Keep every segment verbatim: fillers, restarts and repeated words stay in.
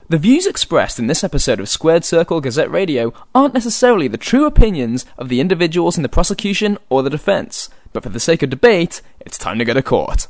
The views expressed in this episode of Squared Circle Gazette Radio aren't necessarily the true opinions of the individuals in the prosecution or the defence, but for the sake of debate, it's time to go to court.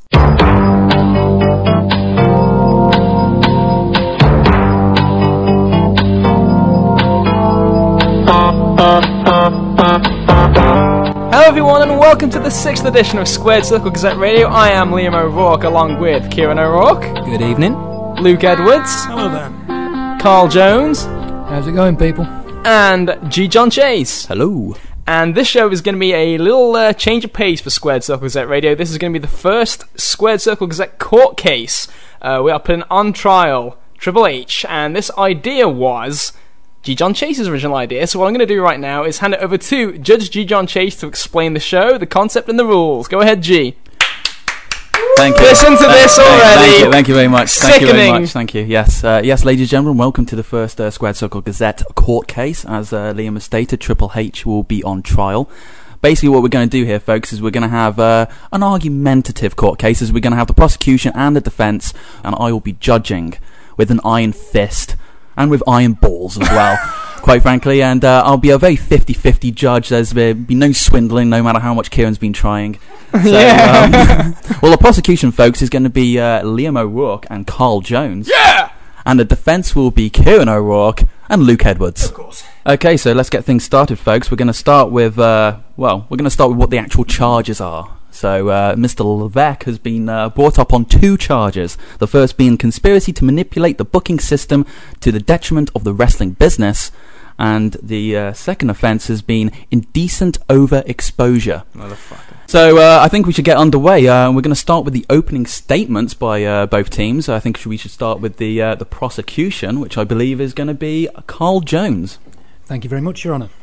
Hello everyone and welcome to the sixth edition of Squared Circle Gazette Radio. I am Liam O'Rourke along with Kieran O'Rourke. Good evening. Luke Edwards. Hello there. Carl Jones. How's it going, people? And G. John Chase. Hello. And this show is going to be a little uh, change of pace for Squared Circle Gazette Radio. This is going to be the first Squared Circle Gazette court case. Uh, we are putting on trial Triple H, and this idea was G. John Chase's original idea. So what I'm going to do right now is hand it over to Judge G. John Chase to explain the show, the concept, and the rules. Go ahead, G. Thank you. Listen to thank, this thank, already. Thank you, thank you very much. Thank Sickening. you very much. Thank you. Yes, uh, yes, ladies and gentlemen, welcome to the first uh, Squared Circle Gazette court case. As uh, Liam has stated, Triple H will be on trial. Basically, what we're going to do here, folks, is we're going to have uh, an argumentative court case. We're going to have the prosecution and the defence, and I will be judging with an iron fist and with iron balls as well. Quite frankly, and uh, I'll be a very fifty-fifty judge. There's uh, be no swindling, no matter how much Kieran's been trying. So, Yeah. um, well, the prosecution, folks, is going to be uh, Liam O'Rourke and Carl Jones. Yeah! And the defence will be Kieran O'Rourke and Luke Edwards. Of course. Okay, so let's get things started, folks. We're going to start with, uh, well, we're going to start with what the actual charges are. So, uh, Mister Levesque has been uh, brought up on two charges. The first being conspiracy to manipulate the booking system to the detriment of the wrestling business. And the uh, second offence has been indecent overexposure. Motherfucker. So uh, I think we should get underway. Uh, we're going to start with the opening statements by uh, both teams. I think we should start with the uh, the prosecution, which I believe is going to be Carl Jones. Thank you very much, Your Honour.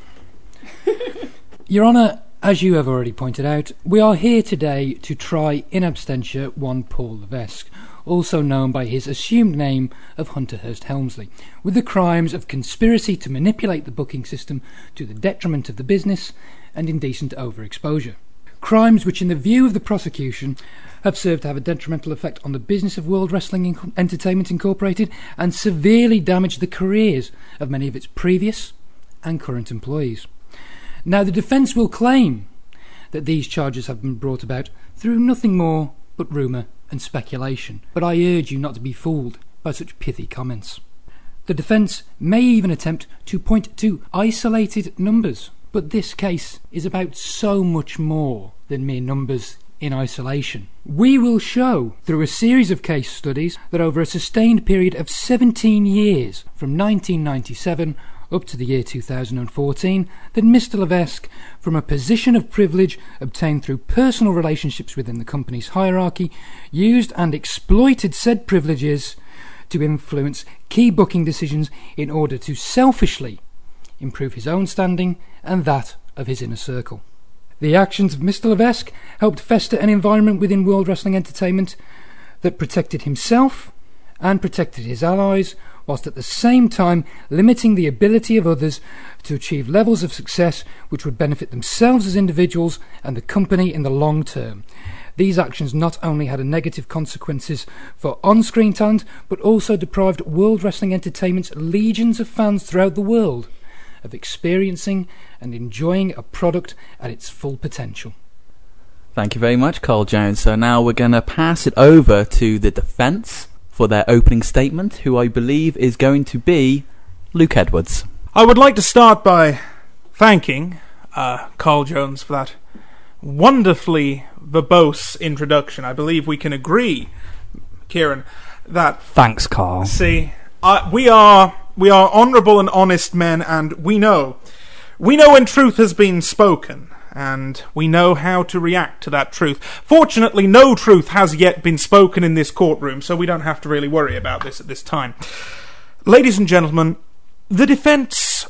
Your Honour, as you have already pointed out, we are here today to try in absentia one Paul Levesque, also known by his assumed name of Hunterhurst Helmsley, with the crimes of conspiracy to manipulate the booking system to the detriment of the business and indecent overexposure. Crimes which, in the view of the prosecution, have served to have a detrimental effect on the business of World Wrestling Inc- Entertainment Incorporated and severely damaged the careers of many of its previous and current employees. Now, the defence will claim that these charges have been brought about through nothing more but rumour and speculation, but I urge you not to be fooled by such pithy comments. The defence may even attempt to point to isolated numbers, but this case is about so much more than mere numbers in isolation. We will show through a series of case studies that over a sustained period of seventeen years, from nineteen ninety-seven up to the year two thousand fourteen, that Mister Levesque, from a position of privilege obtained through personal relationships within the company's hierarchy, used and exploited said privileges to influence key booking decisions in order to selfishly improve his own standing and that of his inner circle. The actions of Mister Levesque helped fester an environment within World Wrestling Entertainment that protected himself and protected his allies, whilst at the same time limiting the ability of others to achieve levels of success which would benefit themselves as individuals and the company in the long term. These actions not only had a negative consequences for on-screen talent, but also deprived World Wrestling Entertainment's legions of fans throughout the world of experiencing and enjoying a product at its full potential. Thank you very much, Carl Jones. So now we're going to pass it over to the defence for their opening statement, who I believe is going to be Luke Edwards. I would like to start by thanking uh, Carl Jones for that wonderfully verbose introduction. I believe we can agree, Kieran, that... Thanks, Carl. See, uh, we are we are honourable and honest men, and we know. We know when truth has been spoken, and we know how to react to that truth. Fortunately, no truth has yet been spoken in this courtroom, so we don't have to really worry about this at this time. Ladies and gentlemen, the defence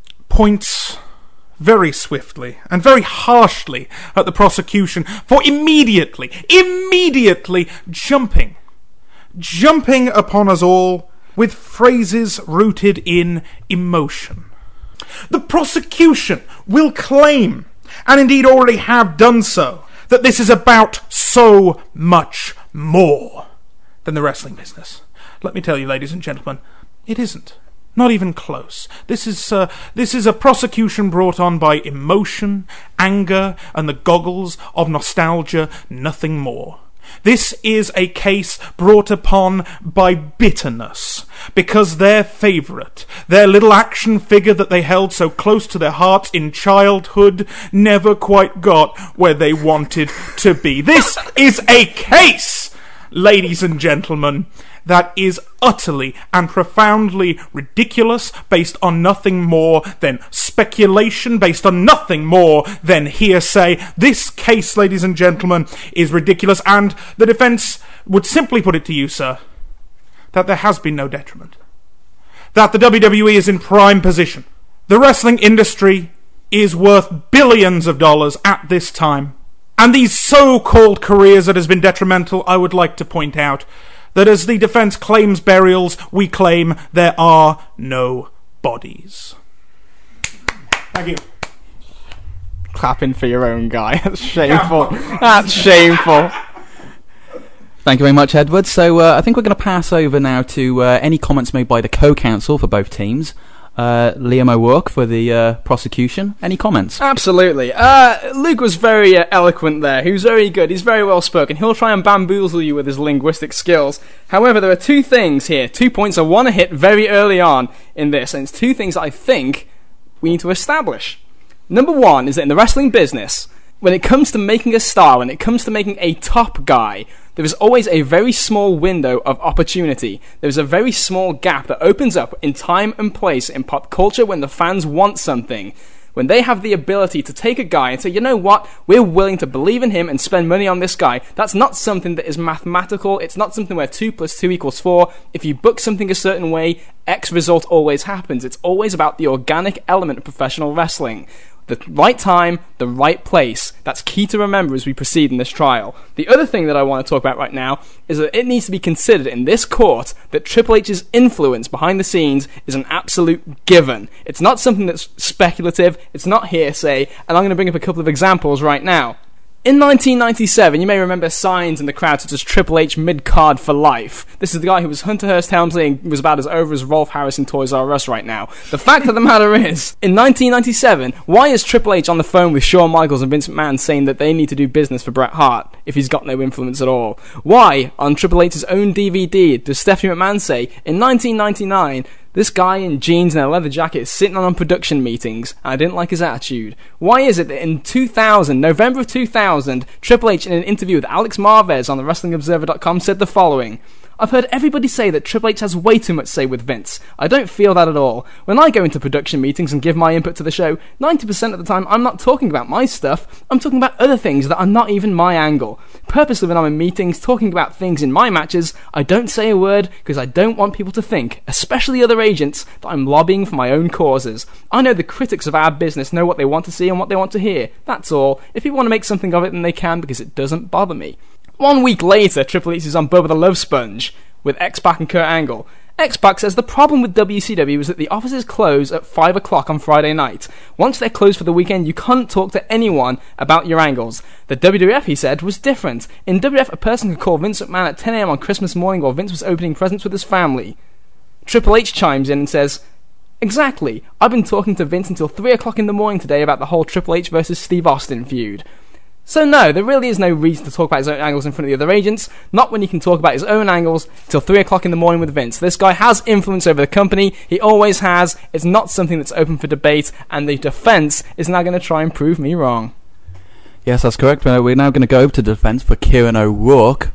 points very swiftly and very harshly at the prosecution for immediately, immediately jumping, jumping upon us all with phrases rooted in emotion. The prosecution will claim, and indeed already have done so, that this is about so much more than the wrestling business. Let me tell you, ladies and gentlemen, It isn't. Not even close. This is uh, this is a prosecution brought on by emotion, anger, and the goggles of nostalgia, nothing more. This is a case brought upon by bitterness, because their favourite, their little action figure that they held so close to their hearts in childhood, never quite got where they wanted to be. This is a case, ladies and gentlemen, that is utterly and profoundly ridiculous, based on nothing more than speculation, based on nothing more than hearsay. This case, ladies and gentlemen, is ridiculous, and the defence would simply put it to you, sir, that there has been no detriment. That the W W E is in prime position. The wrestling industry is worth billions of dollars at this time. And these so-called careers that has been detrimental, I would like to point out that as the defence claims burials, we claim there are no bodies. Thank you. Clapping for your own guy. That's shameful. That's shameful. Thank you very much, Edward. So uh, I think we're going to pass over now to uh, any comments made by the co-counsel for both teams. Uh, Liam O'Rourke for the uh, prosecution. Any comments? Absolutely. Uh, Luke was very uh, eloquent there. He was very good. He's very well spoken. He'll try and bamboozle you with his linguistic skills. However, there are two things here, two points I want to hit very early on in this, and it's two things that I think we need to establish. Number one is that in the wrestling business, when it comes to making a star, when it comes to making a top guy, there is always a very small window of opportunity. There is a very small gap that opens up in time and place in pop culture when the fans want something. When they have the ability to take a guy and say, you know what, we're willing to believe in him and spend money on this guy. That's not something that is mathematical. It's not something where two plus two equals four. If you book something a certain way, X result always happens. It's always about the organic element of professional wrestling. The right time, the right place. That's key to remember as we proceed in this trial. The other thing that I want to talk about right now is that it needs to be considered in this court that Triple H's influence behind the scenes is an absolute given. It's not something that's speculative, it's not hearsay, and I'm going to bring up a couple of examples right now. In nineteen ninety-seven, you may remember signs in the crowd such as Triple H mid-card for life. This is the guy who was Hunter Hearst Helmsley and was about as over as Rolf Harris in Toys R Us right now. The fact of the matter is, in nineteen ninety-seven, why is Triple H on the phone with Shawn Michaels and Vince McMahon saying that they need to do business for Bret Hart if he's got no influence at all? Why, on Triple H's own D V D, does Stephanie McMahon say, in nineteen ninety-nine, this guy in jeans and a leather jacket is sitting on production meetings, and I didn't like his attitude? Why is it that in two thousand, November of two thousand, Triple H in an interview with Alex Marvez on the Wrestling Observer dot com said the following: I've heard everybody say that Triple H has way too much say with Vince. I don't feel that at all. When I go into production meetings and give my input to the show, ninety percent of the time I'm not talking about my stuff, I'm talking about other things that are not even my angle. Purposely when I'm in meetings talking about things in my matches, I don't say a word because I don't want people to think, especially other agents, that I'm lobbying for my own causes. I know the critics of our business know what they want to see and what they want to hear. That's all. If people want to make something of it, then they can, because it doesn't bother me. One week later, Triple H is on Bubba the Love Sponge with X-Pac and Kurt Angle. X-Pac says the problem with W C W is that the offices close at five o'clock on Friday night. Once they're closed for the weekend, you can't talk to anyone about your angles. The W W F, he said, was different. In W W F, a person could call Vince McMahon at ten a.m. on Christmas morning while Vince was opening presents with his family. Triple H chimes in and says, exactly, I've been talking to Vince until three o'clock in the morning today about the whole Triple H versus Steve Austin feud. So no, there really is no reason to talk about his own angles in front of the other agents, not when he can talk about his own angles till three o'clock in the morning with Vince. This guy has influence over the company, he always has, it's not something that's open for debate, and the defence is now going to try and prove me wrong. Yes, that's correct. Uh, we're now going to go over to the defence for Kieran O'Rourke.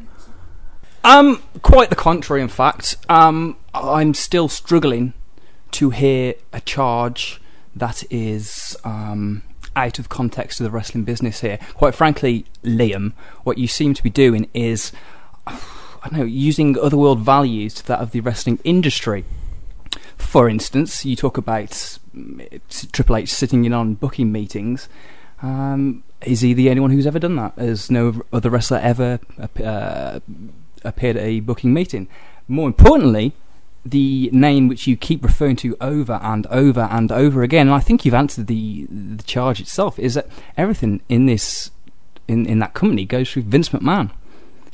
Um, quite the contrary, in fact. Um, I'm still struggling to hear a charge that is um, out of context of the wrestling business here. Quite frankly, Liam, what you seem to be doing is, I don't know, using otherworld values to that of the wrestling industry. For instance, you talk about Triple H sitting in on booking meetings. Um, is he the only one who's ever done that? Has no other wrestler ever uh, appeared at a booking meeting? More importantly, the name which you keep referring to over and over and over again, and I think you've answered the the charge itself, is that everything in this in, in that company goes through Vince McMahon.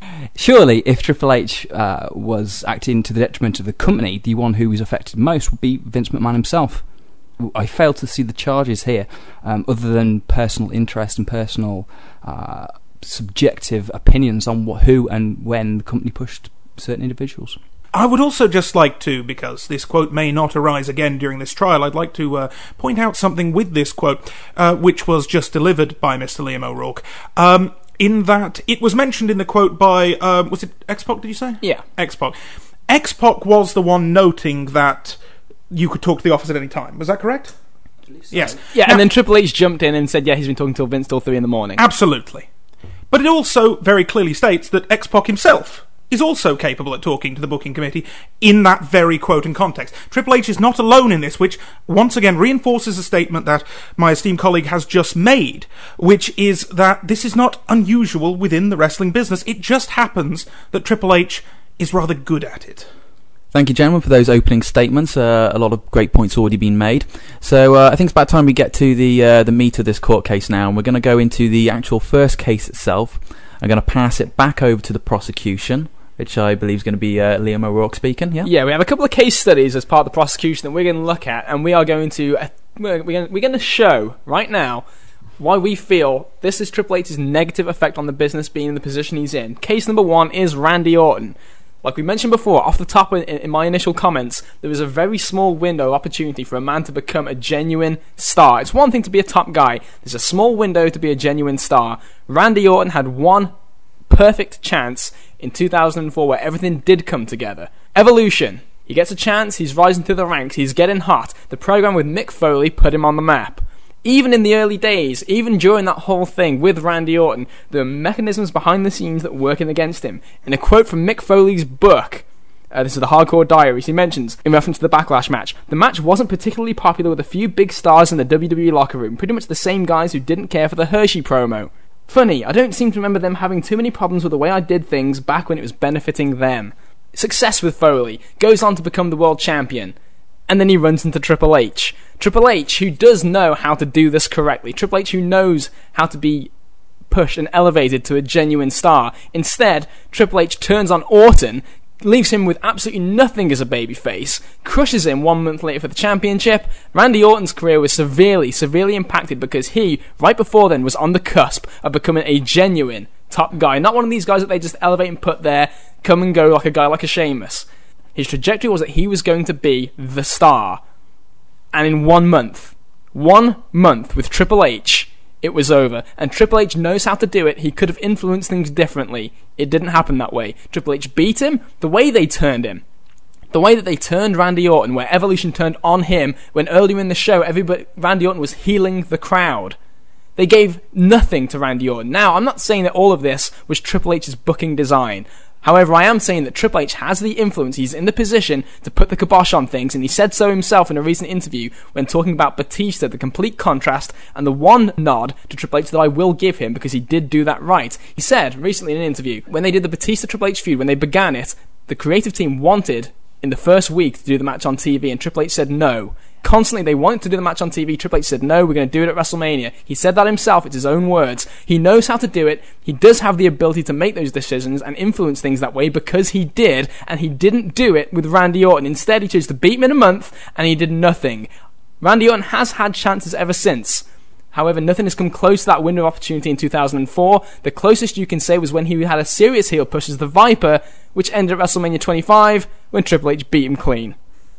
Surely, if Triple H uh, was acting to the detriment of the company, the one who was affected most would be Vince McMahon himself. I fail to see the charges here, um, other than personal interest and personal uh, subjective opinions on what, who and when the company pushed certain individuals. I would also just like to, because this quote may not arise again during this trial, I'd like to uh, point out something with this quote, uh, which was just delivered by Mister Liam O'Rourke. Um, in that, it was mentioned in the quote by, uh, was it X-Pac, did you say? Yeah. X-Pac. X-Pac was the one noting that you could talk to the office at any time. Was that correct? Yes. Yeah, now, and then Triple H jumped in and said, yeah, he's been talking till Vince till three in the morning. Absolutely. But it also very clearly states that X-Pac himself is also capable at talking to the booking committee in that very quote and context. Triple H is not alone in this, which once again reinforces a statement that my esteemed colleague has just made, which is that this is not unusual within the wrestling business. It just happens that Triple H is rather good at it. Thank you, gentlemen, for those opening statements. Uh, a lot of great points already been made. So uh, I think it's about time we get to the uh, the meat of this court case now, and we're going to go into the actual first case itself. I'm going to pass it back over to the prosecution, which I believe is going to be uh, Liam O'Rourke speaking. Yeah, yeah. We have a couple of case studies as part of the prosecution that we're going to look at, and we are going to uh, we're going we're going to show right now why we feel this is Triple H's negative effect on the business being in the position he's in. Case number one is Randy Orton. Like we mentioned before, off the top in, in my initial comments, there was a very small window of opportunity for a man to become a genuine star. It's one thing to be a top guy. There's a small window to be a genuine star. Randy Orton had one perfect chance in two thousand four where everything did come together. Evolution. He gets a chance, he's rising through the ranks, he's getting hot. The program with Mick Foley put him on the map. Even in the early days, even during that whole thing with Randy Orton, there are mechanisms behind the scenes that were working against him. In a quote from Mick Foley's book, uh, this is the Hardcore Diaries, he mentions, in reference to the Backlash match, the match wasn't particularly popular with a few big stars in the W W E locker room, pretty much the same guys who didn't care for the Hershey promo. Funny, I don't seem to remember them having too many problems with the way I did things back when it was benefiting them. Success with Foley, goes on to become the world champion. And then he runs into Triple H. Triple H, who does know how to do this correctly. Triple H, who knows how to be pushed and elevated to a genuine star. Instead, Triple H turns on Orton, leaves him with absolutely nothing as a babyface, crushes him one month later for the championship. Randy Orton's career was severely, severely impacted because he, right before then, was on the cusp of becoming a genuine top guy. Not one of these guys that they just elevate and put there, come and go like a guy like a Sheamus. His trajectory was that he was going to be the star. And in one month, one month with Triple H, it was over. And Triple H knows how to do it. He could have influenced things differently. It didn't happen that way. Triple H beat him. The way they turned him, the way that they turned Randy Orton, where Evolution turned on him, when earlier in the show, everybody, Randy Orton was healing the crowd. They gave nothing to Randy Orton. Now, I'm not saying that all of this was Triple H's booking design. However, I am saying that Triple H has the influence, he's in the position to put the kibosh on things, and he said so himself in a recent interview when talking about Batista, the complete contrast, and the one nod to Triple H that I will give him because he did do that right. He said recently in an interview, when they did the Batista-Triple H feud, when they began it, the creative team wanted, in the first week, to do the match on T V, and Triple H said no. Constantly, they wanted to do the match on T V. Triple H said, no, we're going to do it at WrestleMania. He said that himself. It's his own words. He knows how to do it. He does have the ability to make those decisions and influence things that way because he did, and he didn't do it with Randy Orton. Instead, he chose to beat him in a month, and he did nothing. Randy Orton has had chances ever since. However, nothing has come close to that window of opportunity in two thousand four. The closest you can say was when he had a serious heel push as the Viper, which ended at WrestleMania twenty-five, when Triple H beat him clean.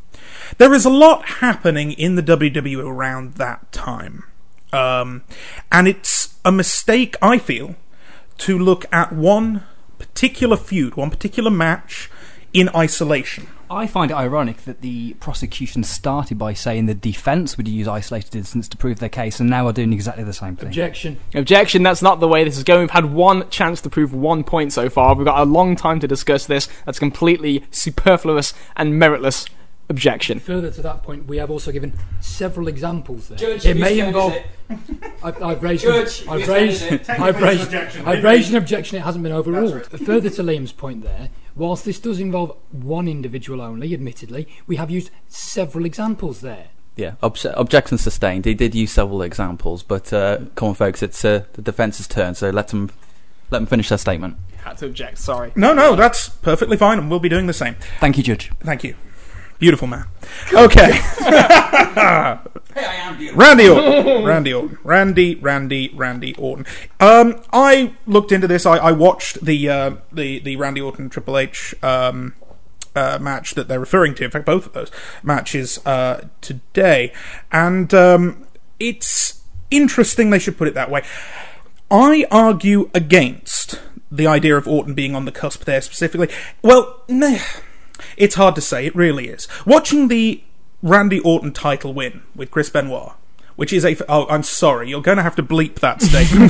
There is a lot happening in the W W E around that time. Um, and it's a mistake, I feel, to look at one particular feud, one particular match, in isolation. I find it ironic that the prosecution started by saying the defence would use isolated incidents to prove their case, and now are doing exactly the same thing. Objection. Objection, that's not the way this is going. We've had one chance to prove one point so far. We've got a long time to discuss this. That's completely superfluous and meritless. Objection. Further to that point, we have also given several examples there. Judge, it may involve. I've, I've raised. Judge, an, I've raised. I've raised. Objection. I've raised an objection. It hasn't been overruled. Right. Further to Liam's point there, whilst this does involve one individual only, admittedly, we have used several examples there. Yeah, obje- objection sustained. He did use several examples, but uh, come on, folks, it's uh, the defence's turn, so let them let them finish their statement. had to object. Sorry. No, no, that's perfectly fine, and we'll be doing the same. Thank you, Judge. Thank you. Beautiful man. Okay. Hey, I am beautiful. Randy Orton. Randy Orton. Randy, Randy, Randy Orton. Um, I looked into this. I, I watched the uh, the the Randy Orton Triple H um, uh, match that they're referring to. In fact, both of those matches uh, today, and um, it's interesting they should put it that way. I argue against the idea of Orton being on the cusp there specifically. Well, nah, it's hard to say. It really is. Watching the Randy Orton title win with Chris Benoit, which is a... Oh, I'm sorry. You're going to have to bleep that statement.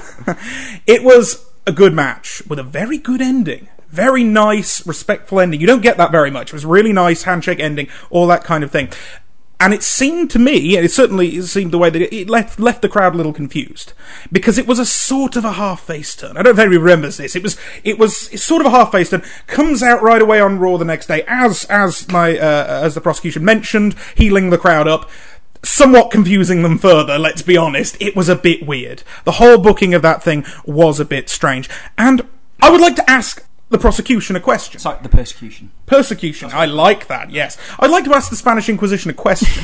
It was a good match with a very good ending. Very nice, respectful ending. You don't get that very much. It was a really nice handshake ending, all that kind of thing. And it seemed to me, and it certainly seemed the way that it, it left left the crowd a little confused, because it was a sort of a half-face turn. I don't know if anybody remembers this. It was it was it's sort of a half-face turn. Comes out right away on Raw the next day, as as my uh, as the prosecution mentioned, healing the crowd up, somewhat confusing them further. Let's be honest, it was a bit weird. The whole booking of that thing was a bit strange, and I would like to ask the prosecution a question. Sorry, the persecution. Persecution. I like that, yes. I'd like to ask the Spanish Inquisition a question.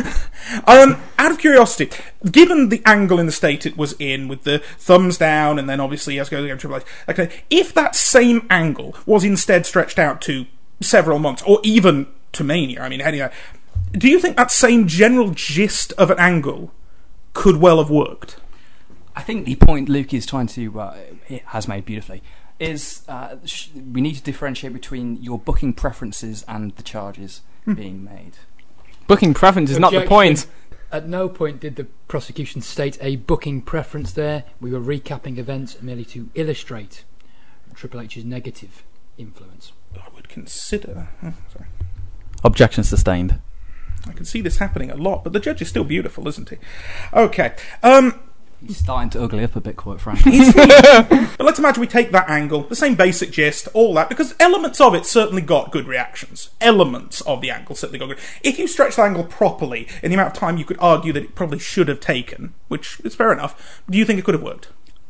um, out of curiosity, given the angle in the state it was in, with the thumbs down, and then obviously as goes against Triple H, okay, if that same angle was instead stretched out to several months, or even to Mania, I mean, anyway, do you think that same general gist of an angle could well have worked? I think the point Luke is trying to, uh, it has made beautifully, is uh, sh- we need to differentiate between your booking preferences and the charges hmm. being made. Booking preference is not the point. At no point did the prosecution state a booking preference there. We were recapping events merely to illustrate Triple H's negative influence. I would consider... Oh, sorry. Objection sustained. I can see this happening a lot, but the judge is still beautiful, isn't he? Okay. Um... He's starting to ugly up a bit, quite frankly. But let's imagine we take that angle, the same basic gist, all that, because elements of it certainly got good reactions. Elements of the angle certainly got good. If you stretch the angle properly, in the amount of time you could argue that it probably should have taken, which is fair enough, do you think it could have worked?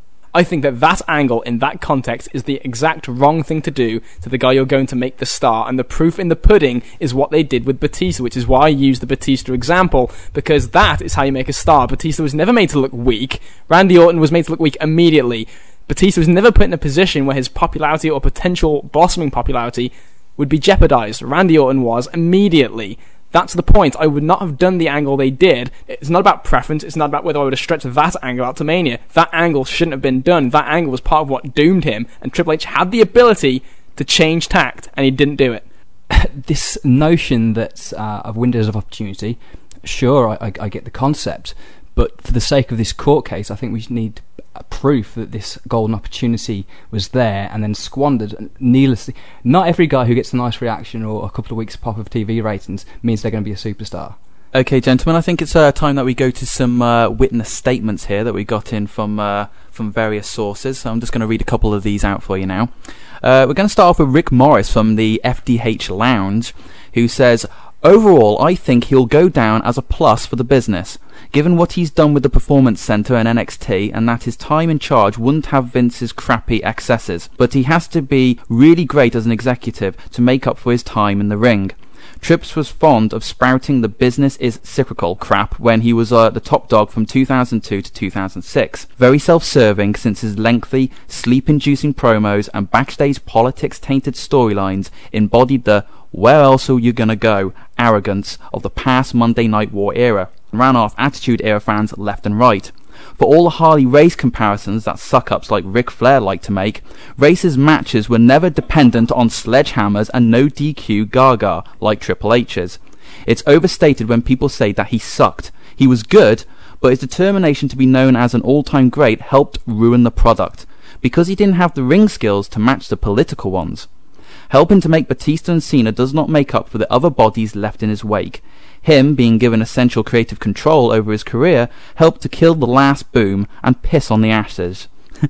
I think that that angle in that context is the exact wrong thing to do to the guy you're going to make the star, and the proof in the pudding is what they did with Batista, which is why I use the Batista example, because that is how you make a star. Batista was never made to look weak. Randy Orton was made to look weak immediately. Batista was never put in a position where his popularity or potential blossoming popularity would be jeopardized. Randy Orton was immediately. That's the point. I would not have done the angle they did. It's not about preference. It's not about whether I would have stretched that angle out to Mania. That angle shouldn't have been done. That angle was part of what doomed him, and Triple H had the ability to change tact, and he didn't do it. This notion that uh, of windows of opportunity, sure, I, I, I get the concept, but for the sake of this court case, I think we need proof that this golden opportunity was there and then squandered needlessly. Not every guy who gets a nice reaction or a couple of weeks pop of T V ratings means they're going to be a superstar. Okay, gentlemen, I think it's uh, time that we go to some uh, witness statements here that we got in from uh, from various sources. So I'm just going to read a couple of these out for you now. Uh, we're going to start off with Rick Morris from the F D H Lounge, who says, "Overall, I think he'll go down as a plus for the business, given what he's done with the Performance Center and N X T, and that his time in charge wouldn't have Vince's crappy excesses. But he has to be really great as an executive to make up for his time in the ring. Trips was fond of sprouting the business is cyclical crap when he was uh, the top dog from two thousand two to two thousand six. Very self-serving, since his lengthy, sleep-inducing promos and backstage politics-tainted storylines embodied the where else are you gonna go arrogance of the past Monday Night War era, ran off Attitude Era fans left and right. For all the Harley Race comparisons that suck-ups like Ric Flair like to make, Race's matches were never dependent on sledgehammers and no D Q gaga like Triple H's. It's overstated when people say that he sucked. He was good, but his determination to be known as an all-time great helped ruin the product, because he didn't have the ring skills to match the political ones. Helping to make Batista and Cena does not make up for the other bodies left in his wake. Him being given essential creative control over his career helped to kill the last boom and piss on the ashes.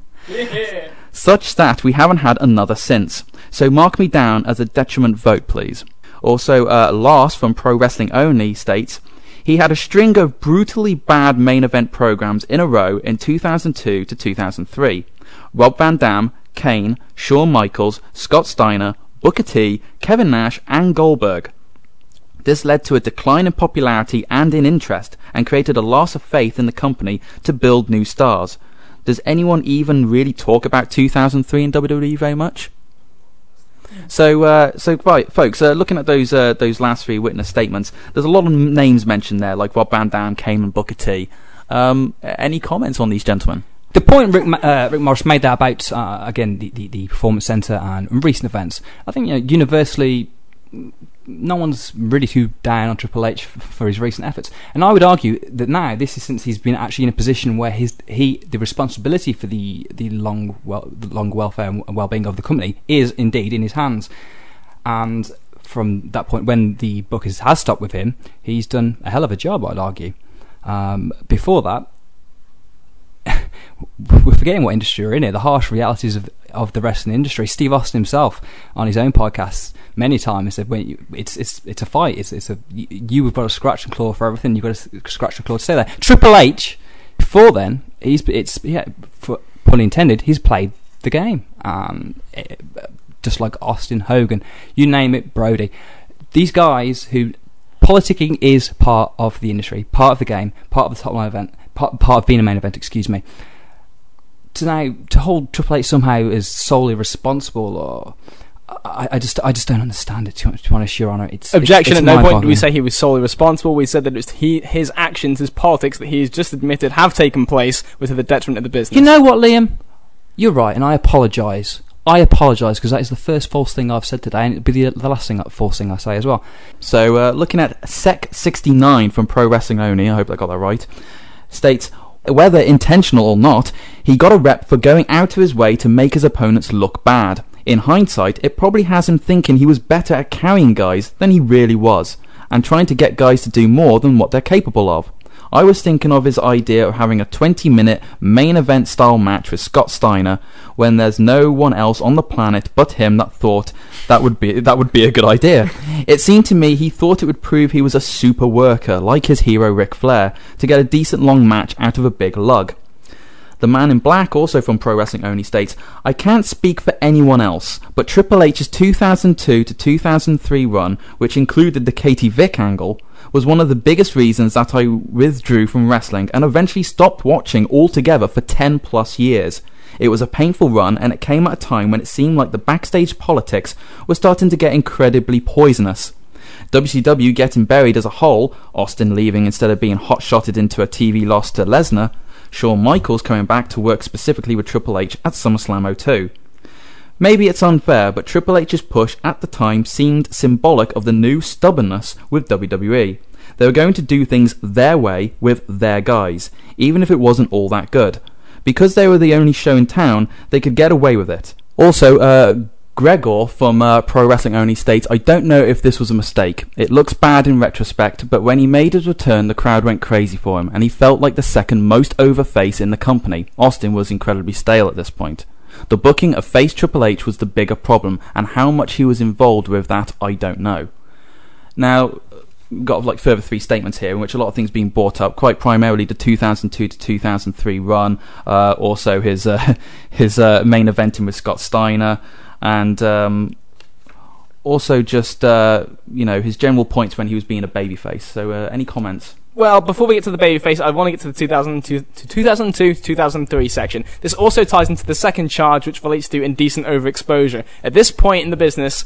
Yeah. Such that we haven't had another since. So mark me down as a detriment vote, please." Also, uh, Lars from Pro Wrestling Only states, "He had a string of brutally bad main event programs in a row in two thousand two to two thousand three. Rob Van Dam, Kane, Shawn Michaels, Scott Steiner, Booker T, Kevin Nash, and Goldberg. This led to a decline in popularity and in interest, and created a loss of faith in the company to build new stars. Does anyone even really talk about two thousand three in W W E very much? So, uh, so right, folks, uh, looking at those uh, those last three witness statements, there's a lot of names mentioned there, like Rob Van Dam, Kane, and Booker T. Um, any comments on these gentlemen? The point Rick, uh, Rick Morris made there about, uh, again, the, the, the Performance Centre and recent events, I think, you know, universally, no one's really too down on Triple H f- for his recent efforts. And I would argue that now, this is since he's been actually in a position where his he the responsibility for the, the long well, the long welfare and well-being of the company is indeed in his hands. And from that point, when the book is, has stopped with him, he's done a hell of a job, I'd argue. Um, before that, we're forgetting what industry we're in here, the harsh realities of of the wrestling industry. Steve Austin himself, on his own podcast, many times said, "When you, it's it's it's a fight. It's it's a you, you've got to scratch and claw for everything. You've got to scratch and claw to stay there." Triple H, before then, he's it's yeah, for pun intended, he's played the game, um, it, just like Austin, Hogan, you name it, Brody. These guys who politicking is part of the industry, part of the game, part of the top line event, part part of being a main event. Excuse me. To now to hold Triple H somehow as solely responsible, or I, I just I just don't understand it. To, to be honest, Your Honour, it's objection. It's, it's at no point did we say he was solely responsible. We said that it was he, his actions, his politics that he's just admitted have taken place with the detriment of the business. You know what, Liam? You're right, and I apologise. I apologise because that is the first false thing I've said today, and it'll be the, the last thing false thing I say as well. So, uh, looking at Sec sixty-nine from Pro Wrestling Only, I hope I got that right, states, whether intentional or not, he got a rep for going out of his way to make his opponents look bad. In hindsight, it probably has him thinking he was better at carrying guys than he really was, and trying to get guys to do more than what they're capable of. I was thinking of his idea of having a twenty minute main event style match with Scott Steiner when there's no one else on the planet but him that thought that would be that would be a good idea. It seemed to me he thought it would prove he was a super worker, like his hero Ric Flair, to get a decent long match out of a big lug. The Man in Black, also from Pro Wrestling Only, states, I can't speak for anyone else, but Triple H's two thousand two to two thousand three run, which included the Katie Vick angle, was one of the biggest reasons that I withdrew from wrestling and eventually stopped watching altogether for ten plus years. It was a painful run, and it came at a time when it seemed like the backstage politics were starting to get incredibly poisonous. W C W getting buried as a whole, Austin leaving instead of being hot-shotted into a T V loss to Lesnar, Shawn Michaels coming back to work specifically with Triple H at SummerSlam oh two. Maybe it's unfair, but Triple H's push at the time seemed symbolic of the new stubbornness with W W E. They were going to do things their way with their guys, even if it wasn't all that good. Because they were the only show in town, they could get away with it. Also, uh, Gregor from uh, Pro Wrestling Only states, I don't know if this was a mistake. It looks bad in retrospect, but when he made his return, the crowd went crazy for him, and he felt like the second most over face in the company. Austin was incredibly stale at this point. The booking of face Triple H was the bigger problem, and how much he was involved with that, I don't know. Now, we've got like further three statements here in which a lot of things being brought up, quite primarily the two thousand two to two thousand three run, uh, also his uh, his uh, main eventing with Scott Steiner, and um, also just uh, you know his general points when he was being a babyface. So, uh, any comments? Well, before we get to the babyface, I want to get to the two thousand two to two thousand two to two thousand three section. This also ties into the second charge, which relates to indecent overexposure. At this point in the business,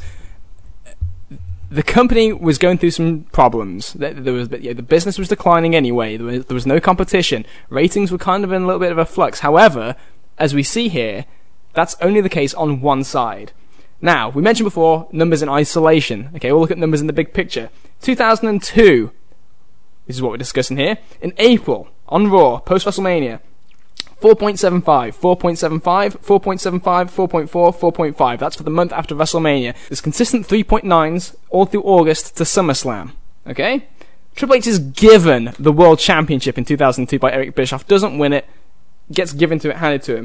the company was going through some problems. There was, yeah, the business was declining anyway. There was, there was no competition. Ratings were kind of in a little bit of a flux. However, as we see here, that's only the case on one side. Now, we mentioned before numbers in isolation. Okay, we'll look at numbers in the big picture. two thousand two. This is what we're discussing here. In April, on Raw, post-WrestleMania, four point seven five, four point seven five, four point seven five, four point four, four point five. That's for the month after WrestleMania. There's consistent three point nines all through August to SummerSlam. Okay? Triple H is given the World Championship in two thousand two by Eric Bischoff, doesn't win it, gets given to it, handed to him.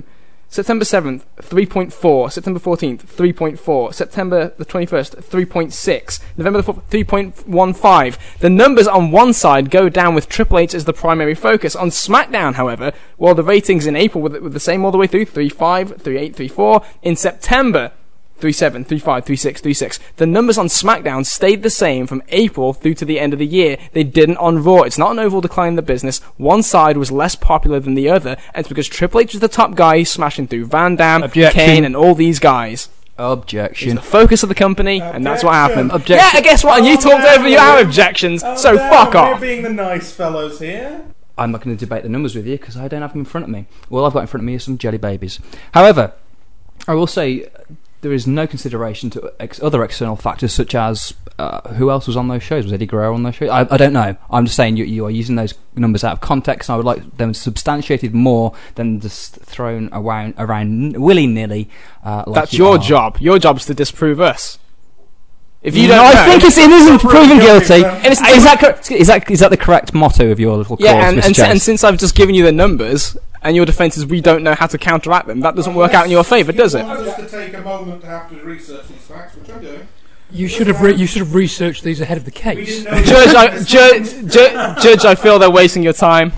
September seventh, three point four. September fourteenth, three point four. September the twenty-first, three point six. November the fourth, three point one five. The numbers on one side go down with Triple H as the primary focus. On SmackDown, however, while the ratings in April were the, were the same all the way through, three point five, three point eight, three point four. In September, three point seven, three point five, three point six, three point six. The numbers on SmackDown stayed the same from April through to the end of the year. They didn't on Raw. It's not an overall decline in the business. One side was less popular than the other, and it's because Triple H was the top guy, smashing through Van Damme, Objection. Kane, and all these guys. He's Objection. the focus of the company, and that's what happened. Objection. Yeah, and guess what? And you Oh, talked no, over your we're- objections, Oh, so no, fuck we're off. being the nice fellows here. I'm not going to debate the numbers with you because I don't have them in front of me. All I've got in front of me is some jelly babies. However, I will say uh, there is no consideration to ex- other external factors such as uh, who else was on those shows? Was Eddie Guerrero on those shows? I, I don't know. I'm just saying you, you are using those numbers out of context, and I would like them substantiated more than just thrown around, around willy-nilly. Uh, like That's you your are. job. Your job is to disprove us. If you no, don't know, I think it's, it isn't proven guilty. And it's- Is that, cor- is that is that the correct motto of your little course, yeah, and, Mister and, Jones? and since I've just given you the numbers, and your defence is we don't know how to counteract them, that doesn't work out in your favour, does it? You want us to take a moment to have to research these facts, which I'm doing. You should have re- you should have researched these ahead of the We case. didn't know Judge, I, ju- ju- Judge, I feel they're wasting your time.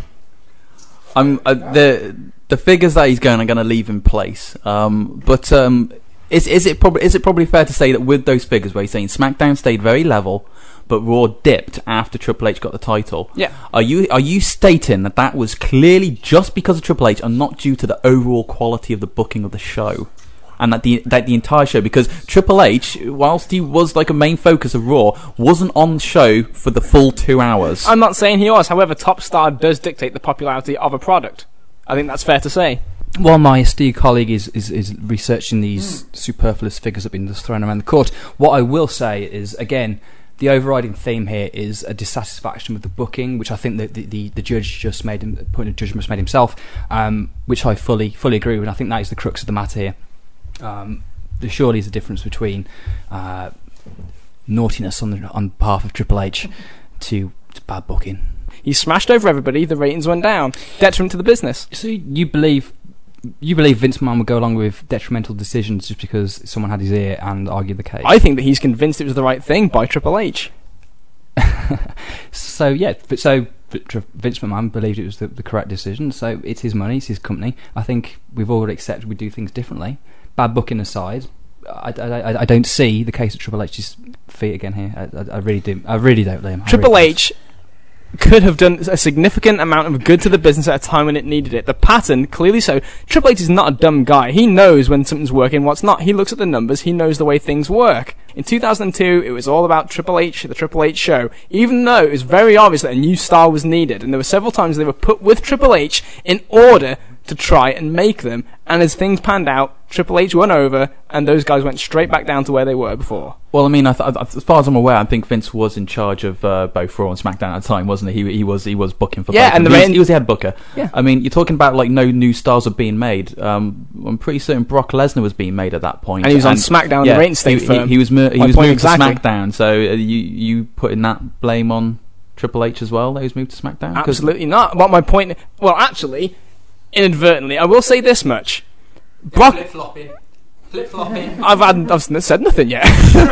I'm uh, the the figures that he's going are going to leave in place. Um, but um, is is it probably is it probably fair to say that with those figures, where he's saying SmackDown stayed very level, but Raw dipped after Triple H got the title? Yeah. Are you are you stating that that was clearly just because of Triple H and not due to the overall quality of the booking of the show? And that the that the entire show, because Triple H, whilst he was like a main focus of Raw, wasn't on the show for the full two hours. I'm not saying he was, however, top star does dictate the popularity of a product. I think that's fair to say. While my esteemed colleague is, is, is researching these superfluous figures that have been just thrown around the court, what I will say is, again, the overriding theme here is a dissatisfaction with the booking, which I think that the, the, the judge just made him, point of judgment made himself, um, which I fully fully agree with. I think that is the crux of the matter here. Um, there surely is a difference between uh, naughtiness on the on behalf of Triple H to, to bad booking. He smashed over everybody, the ratings went down. Detriment to the business. So you believe you believe Vince McMahon would go along with detrimental decisions just because someone had his ear and argued the case? I think that he's convinced it was the right thing by Triple H. So yeah, but so Vince McMahon believed it was the, the correct decision. So it's his money, it's his company. I think we've already accepted we do things differently. Bad booking aside, I, I, I, I don't see the case of Triple H's feet again here. I, I, I really do. I really don't, Liam. I Triple really H could have done a significant amount of good to the business at a time when it needed it. The pattern, clearly so. Triple H is not a dumb guy. He knows when something's working, what's not. He looks at the numbers. He knows the way things work. In two thousand two, it was all about Triple H, the Triple H show, even though it was very obvious that a new star was needed. And there were several times they were put with Triple H in order to try and make them. And as things panned out, Triple H won over, and those guys went straight back down to where they were before. Well, I mean, I th- as far as I'm aware, I think Vince was in charge of uh, both Raw and SmackDown at the time, wasn't he? He, he was he was booking for Yeah, both. and the he, was, rain- he was the head booker. Yeah. I mean, you're talking about like no new stars are being made. Um, I'm pretty certain Brock Lesnar was being made at that point, And he was on SmackDown, and the ratings stayed he, firm. He, he was mo- he My was point moved exactly. to SmackDown. So uh, you you putting that blame on Triple H as well? That he was moved to SmackDown? 'Cause- Absolutely not. What my point... Well, actually, inadvertently, I will say this much. Brock... Flip-flopping. Flip-flopping. I've, had, I've said nothing yet.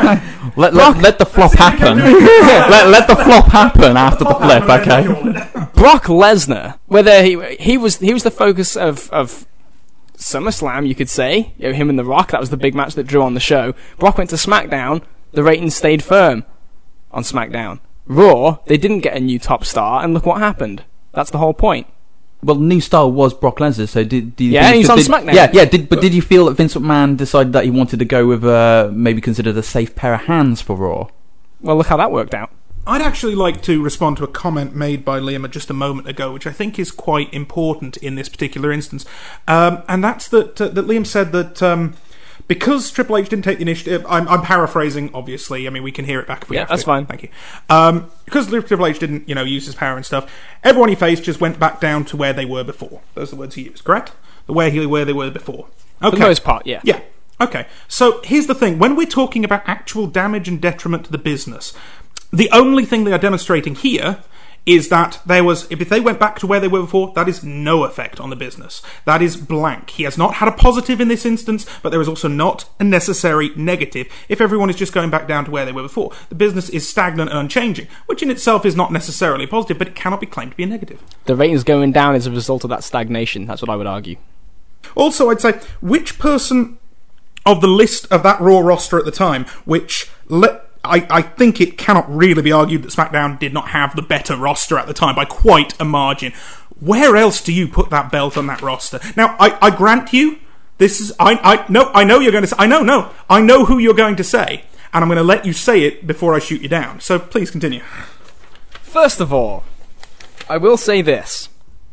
let, let, let the flop happen. let, let the flop happen after the flip, okay? Brock Lesnar, whether he he was he was the focus of of SummerSlam, you could say, you know, him and The Rock, that was the big match that drew on the show. Brock went to SmackDown, the ratings stayed firm on SmackDown. Raw, they didn't get a new top star, and look what happened. That's the whole point. Well, the new star was Brock Lesnar, so did, did you Yeah, think- he's on did- SmackDown. Yeah, yeah. Did, but did you feel that Vince McMahon decided that he wanted to go with uh, maybe considered a safe pair of hands for Raw? Well, look how that worked out. I'd actually like to respond to a comment made by Liam just a moment ago, which I think is quite important in this particular instance. Um, and that's that, uh, that Liam said that um, because Triple H didn't take the initiative, I'm, I'm paraphrasing, obviously. I mean, we can hear it back if we Yeah, have that's to. fine. Thank you. Um, because Triple H didn't, you know, use his power and stuff, everyone he faced just went back down to where they were before. Those are the words he used, correct? The where he where they were before. Okay. For the most part, yeah. Yeah. Okay. So here's the thing: when we're talking about actual damage and detriment to the business, the only thing they are demonstrating here is that there was, if they went back to where they were before, that is no effect on the business. That is blank. He has not had a positive in this instance, but there is also not a necessary negative if everyone is just going back down to where they were before. The business is stagnant and unchanging, which in itself is not necessarily positive, but it cannot be claimed to be a negative. The ratings going down as a result of that stagnation. That's what I would argue. Also, I'd say, which person of the list of that Raw roster at the time, which... Le- I, I think it cannot really be argued that SmackDown did not have the better roster at the time by quite a margin. Where else do you put that belt on that roster? Now, I, I grant you, this is... I, I no, I know you're going to say... I know, no. I know who you're going to say, and I'm going to let you say it before I shoot you down. So please continue. First of all, I will say this.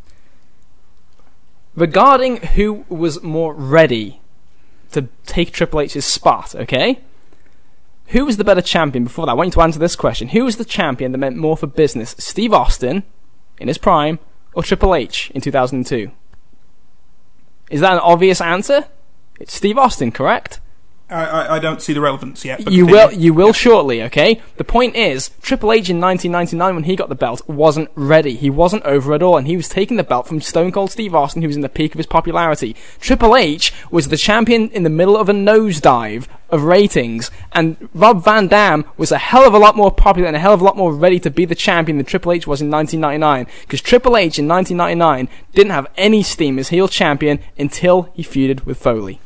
Regarding who was more ready to take Triple H's spot, okay? Who was the better champion before that? I want you to answer this question. Who was the champion that meant more for business? Steve Austin, in his prime, or Triple H in two thousand two? Is that an obvious answer? It's Steve Austin, correct? I, I, I don't see the relevance yet. But you continue. will, you will shortly, okay? The point is, Triple H in nineteen ninety-nine, when he got the belt, wasn't ready. He wasn't over at all, and he was taking the belt from Stone Cold Steve Austin, who was in the peak of his popularity. Triple H was the champion in the middle of a nosedive of ratings, and Rob Van Dam was a hell of a lot more popular and a hell of a lot more ready to be the champion than Triple H was in nineteen ninety-nine, because Triple H in nineteen ninety-nine didn't have any steam as heel champion until he feuded with Foley.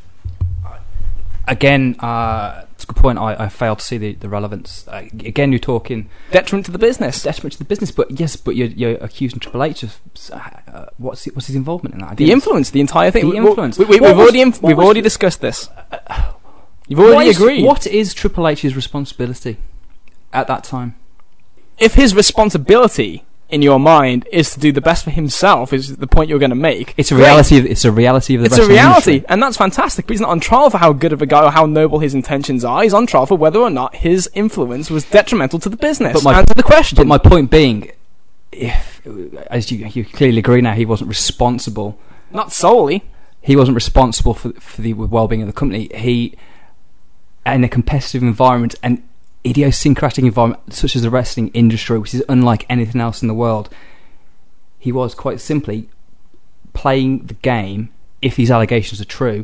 Again, uh, it's a good point. I, I failed to see the, the relevance. Uh, again, you're talking detriment to the business. Detriment to the business, but yes, but you're, you're accusing Triple H of uh, what's what's his involvement in that? The influence, the entire thing. The influence. We, we, we, we've was, already inf- we've already the, discussed this. Uh, You've already what is, agreed. What is Triple H's responsibility at that time? If his responsibility, in your mind, is to do the best for himself, is the point you're going to make. It's a reality. Of, it's a reality of the It's a reality, industry. And that's fantastic. But he's not on trial for how good of a guy or how noble his intentions are. He's on trial for whether or not his influence was detrimental to the business. But my, Answer the question. But my point being, if, as you, you clearly agree now, he wasn't responsible. Not solely. He wasn't responsible for for the well-being of the company. He, in a competitive environment and idiosyncratic environment such as the wrestling industry, which is unlike anything else in the world, he was quite simply playing the game, if these allegations are true,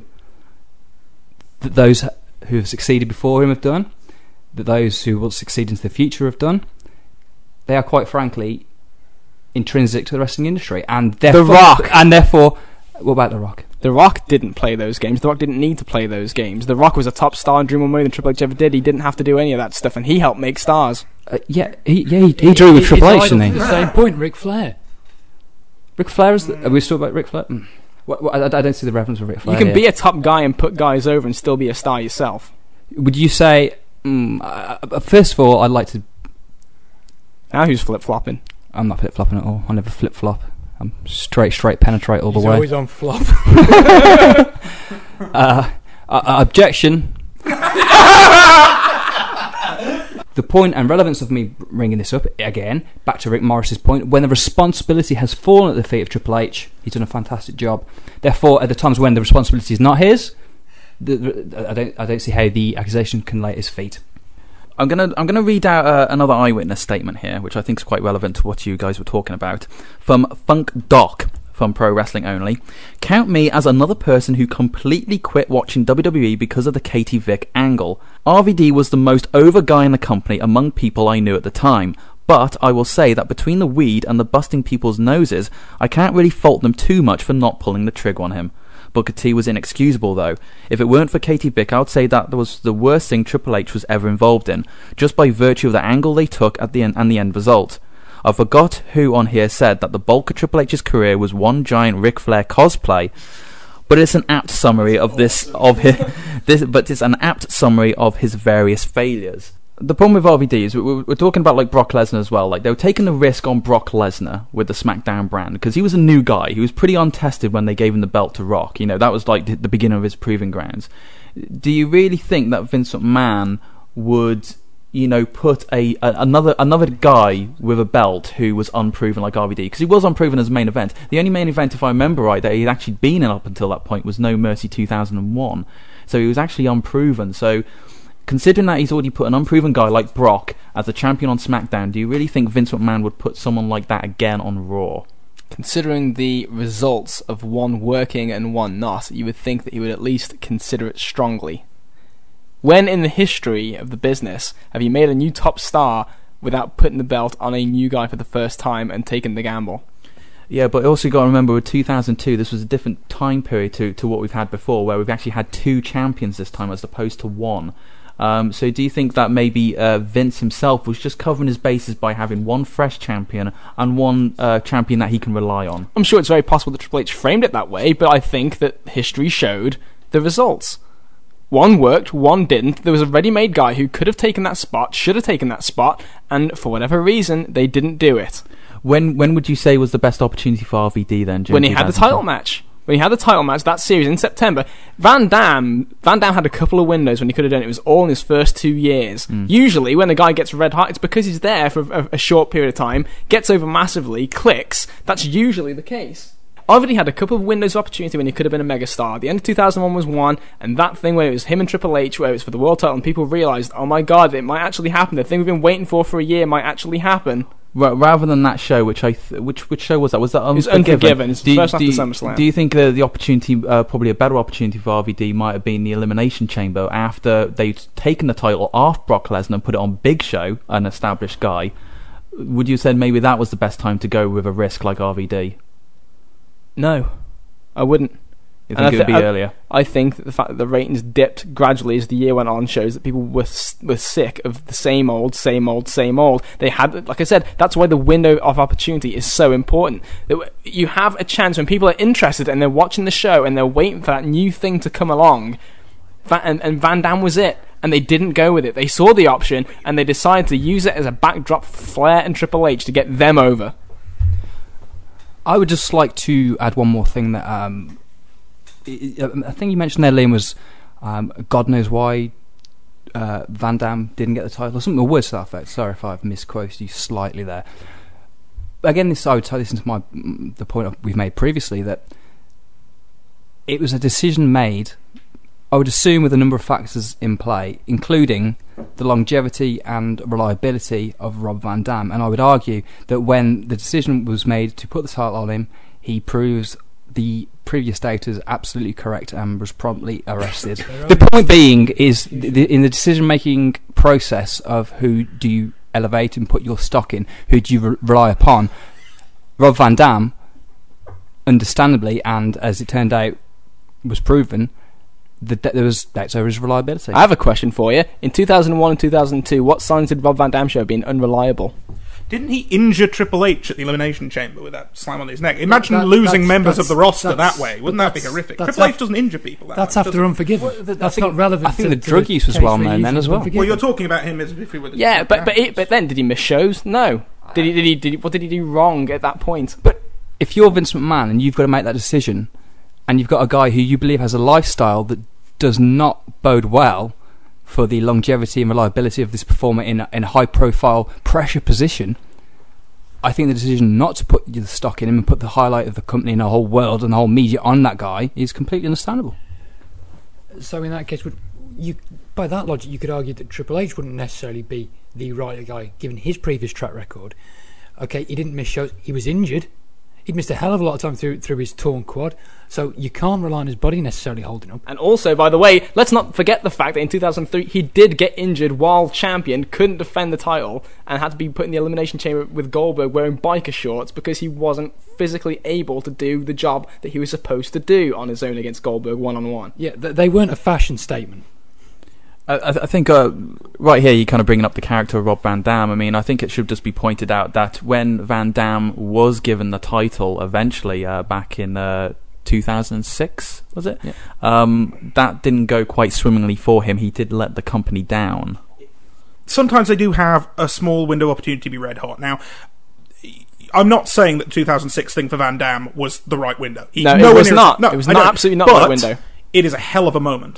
that those who have succeeded before him have done, that those who will succeed into the future have done. They are quite frankly intrinsic to the wrestling industry, and therefore, The Rock, and therefore, what about The Rock? The Rock didn't play those games. The Rock didn't need to play those games. The Rock was a top star and drew more money than Triple H ever did. He didn't have to do any of that stuff, and he helped make stars. Uh, yeah, he, yeah, he, he drew with It- Triple it's H, didn't idle he? for the same point, Ric Flair. Ric Flair is. The, are we still about Ric Flair? Mm. What, what, I, I don't see the reference with Ric Flair. You can here. be a top guy and put guys over and still be a star yourself. Would you say? Mm, uh, uh, first of all, I'd like to. Now who's flip-flopping? I'm not flip flopping at all. I never flip flop. I'm straight, straight penetrate all He's the way. always on flop. uh, uh, objection. The point and relevance of me bringing this up again, back to Rick Morris's point, when the responsibility has fallen at the feet of Triple H, he's done a fantastic job. Therefore, at the times when the responsibility is not his, the, the, I don't, I don't see how the accusation can lay at his feet. I'm gonna I'm gonna read out uh, another eyewitness statement here, which I think is quite relevant to what you guys were talking about, from Funk Doc from Pro Wrestling Only. Count me as another person who completely quit watching W W E because of the Katie Vick angle. R V D was the most over guy in the company among people I knew at the time, but I will say that between the weed and the busting people's noses, I can't really fault them too much for not pulling the trigger on him. Booker T was inexcusable though. If it weren't for Katie Vick, I would say that was the worst thing Triple H was ever involved in, just by virtue of the angle they took at the end and the end result. I forgot who on here said that the bulk of Triple H's career was one giant Ric Flair cosplay, but it's an apt summary of this of his, this. But it's an apt summary of his various failures. The problem with R V D is we're, we're talking about like Brock Lesnar as well. Like they were taking the risk on Brock Lesnar with the SmackDown brand because he was a new guy. He was pretty untested when they gave him the belt to Rock. You know, that was like the, the beginning of his proving grounds. Do you really think that Vince McMahon would, you know, put a, a another another guy with a belt who was unproven like R V D? Because he was unproven as a main event. The only main event, if I remember right, that he'd actually been in up until that point was No Mercy two thousand one. So he was actually unproven. So considering that he's already put an unproven guy like Brock as a champion on SmackDown, do you really think Vince McMahon would put someone like that again on Raw? Considering the results of one working and one not, you would think that he would at least consider it strongly. When in the history of the business have you made a new top star without putting the belt on a new guy for the first time and taking the gamble? Yeah, but also got to remember with two thousand two, this was a different time period to, to what we've had before, where we've actually had two champions this time as opposed to one. Um, so do you think that maybe uh, Vince himself was just covering his bases by having one fresh champion and one uh, champion that he can rely on? I'm sure it's very possible that Triple H framed it that way, but I think that history showed the results. One worked, one didn't. There was a ready-made guy who could have taken that spot, should have taken that spot, and for whatever reason, they didn't do it. When when would you say was the best opportunity for R V D then? When he had the title match. When he had the title match, that series in September, Van Dam Van Dam had a couple of windows when he could have done it. It was all in his first two years. Mm. Usually, when a guy gets red hot, it's because he's there for a, a short period of time, gets over massively, clicks. That's usually the case. R V D had a couple of windows of opportunity when he could have been a megastar. The end of two thousand one was one, and that thing where it was him and Triple H, where it was for the world title, and people realised, oh my god, it might actually happen. The thing we've been waiting for for a year might actually happen. Rather than that show, which I th- which which show was that? Was that Unforgiven? Unforgiven? It was Unforgiven. It's the do, first after do, SummerSlam. Do you think the the opportunity, uh, probably a better opportunity for R V D, might have been the Elimination Chamber after they'd taken the title off Brock Lesnar and put it on Big Show, an established guy? Would you have said maybe that was the best time to go with a risk like R V D? No, I wouldn't. You think it would be I, earlier? I think that the fact that the ratings dipped gradually as the year went on shows that people were were sick of the same old, same old, same old. They had, like I said, that's why the window of opportunity is so important. That you have a chance when people are interested and they're watching the show and they're waiting for that new thing to come along. And, and Van Dam was it, and they didn't go with it. They saw the option and they decided to use it as a backdrop for Flair and Triple H to get them over. I would just like to add one more thing that. Um, I think you mentioned there, Liam, was um, God knows why uh, Van Dam didn't get the title, or something, or words to that effect. Sorry if I've misquoted you slightly there. But again, this I would tie this into my the point we've made previously, that it was a decision made, I would assume, with a number of factors in play, including the longevity and reliability of Rob Van Dam. And I would argue that when the decision was made to put the title on him, he proves the previous data is absolutely correct and was promptly arrested. The point being is, the, in the decision-making process of who do you elevate and put your stock in, who do you re- rely upon, Rob Van Dam, understandably, and as it turned out, was proven, that there was doubts over his reliability. I have a question for you. In two thousand one and two thousand two, what signs did Rob Van Dam show being unreliable? Didn't he injure Triple H at the Elimination Chamber with that slam on his neck? Imagine that, losing that's, members that's, of the roster that's, that way. Wouldn't that be horrific? Triple af- H doesn't injure people that That's way, after Unforgiven. Well, the, that's think, not relevant. I think to, the to drug the use was case well for known then using as well. Unforgiven. Well, you're talking about him as if he were the... Yeah, but but, it, but then did he miss shows? No. Did he? Did he? Did he? What did he do wrong at that point? But if you're Vince McMahon and you've got to make that decision, and you've got a guy who you believe has a lifestyle that does not bode well for the longevity and reliability of this performer in a, in a high-profile pressure position, I think the decision not to put the stock in him and put the highlight of the company and the whole world and the whole media on that guy is completely understandable. So in that case, would you, by that logic, you could argue that Triple H wouldn't necessarily be the right guy, given his previous track record. Okay, he didn't miss shows. He was injured. He'd missed a hell of a lot of time through through his torn quad, so you can't rely on his body necessarily holding up. And also, by the way, let's not forget the fact that in two thousand three he did get injured while champion, couldn't defend the title, and had to be put in the Elimination Chamber with Goldberg wearing biker shorts because he wasn't physically able to do the job that he was supposed to do on his own against Goldberg one-on-one. Yeah, th- they weren't a fashion statement. I, I think uh, right here you're kind of bringing up the character of Rob Van Dam. I mean, I think it should just be pointed out that when Van Dam was given the title eventually uh, back in uh, two thousand six, was it? Yeah. Um, that didn't go quite swimmingly for him. He did let the company down. Sometimes they do have a small window opportunity to be red hot. Now, I'm not saying that the two thousand six thing for Van Dam was the right window. He's No, it nowhere was near- not. No, It was I not don't. absolutely not But the right window. it is a hell of a moment.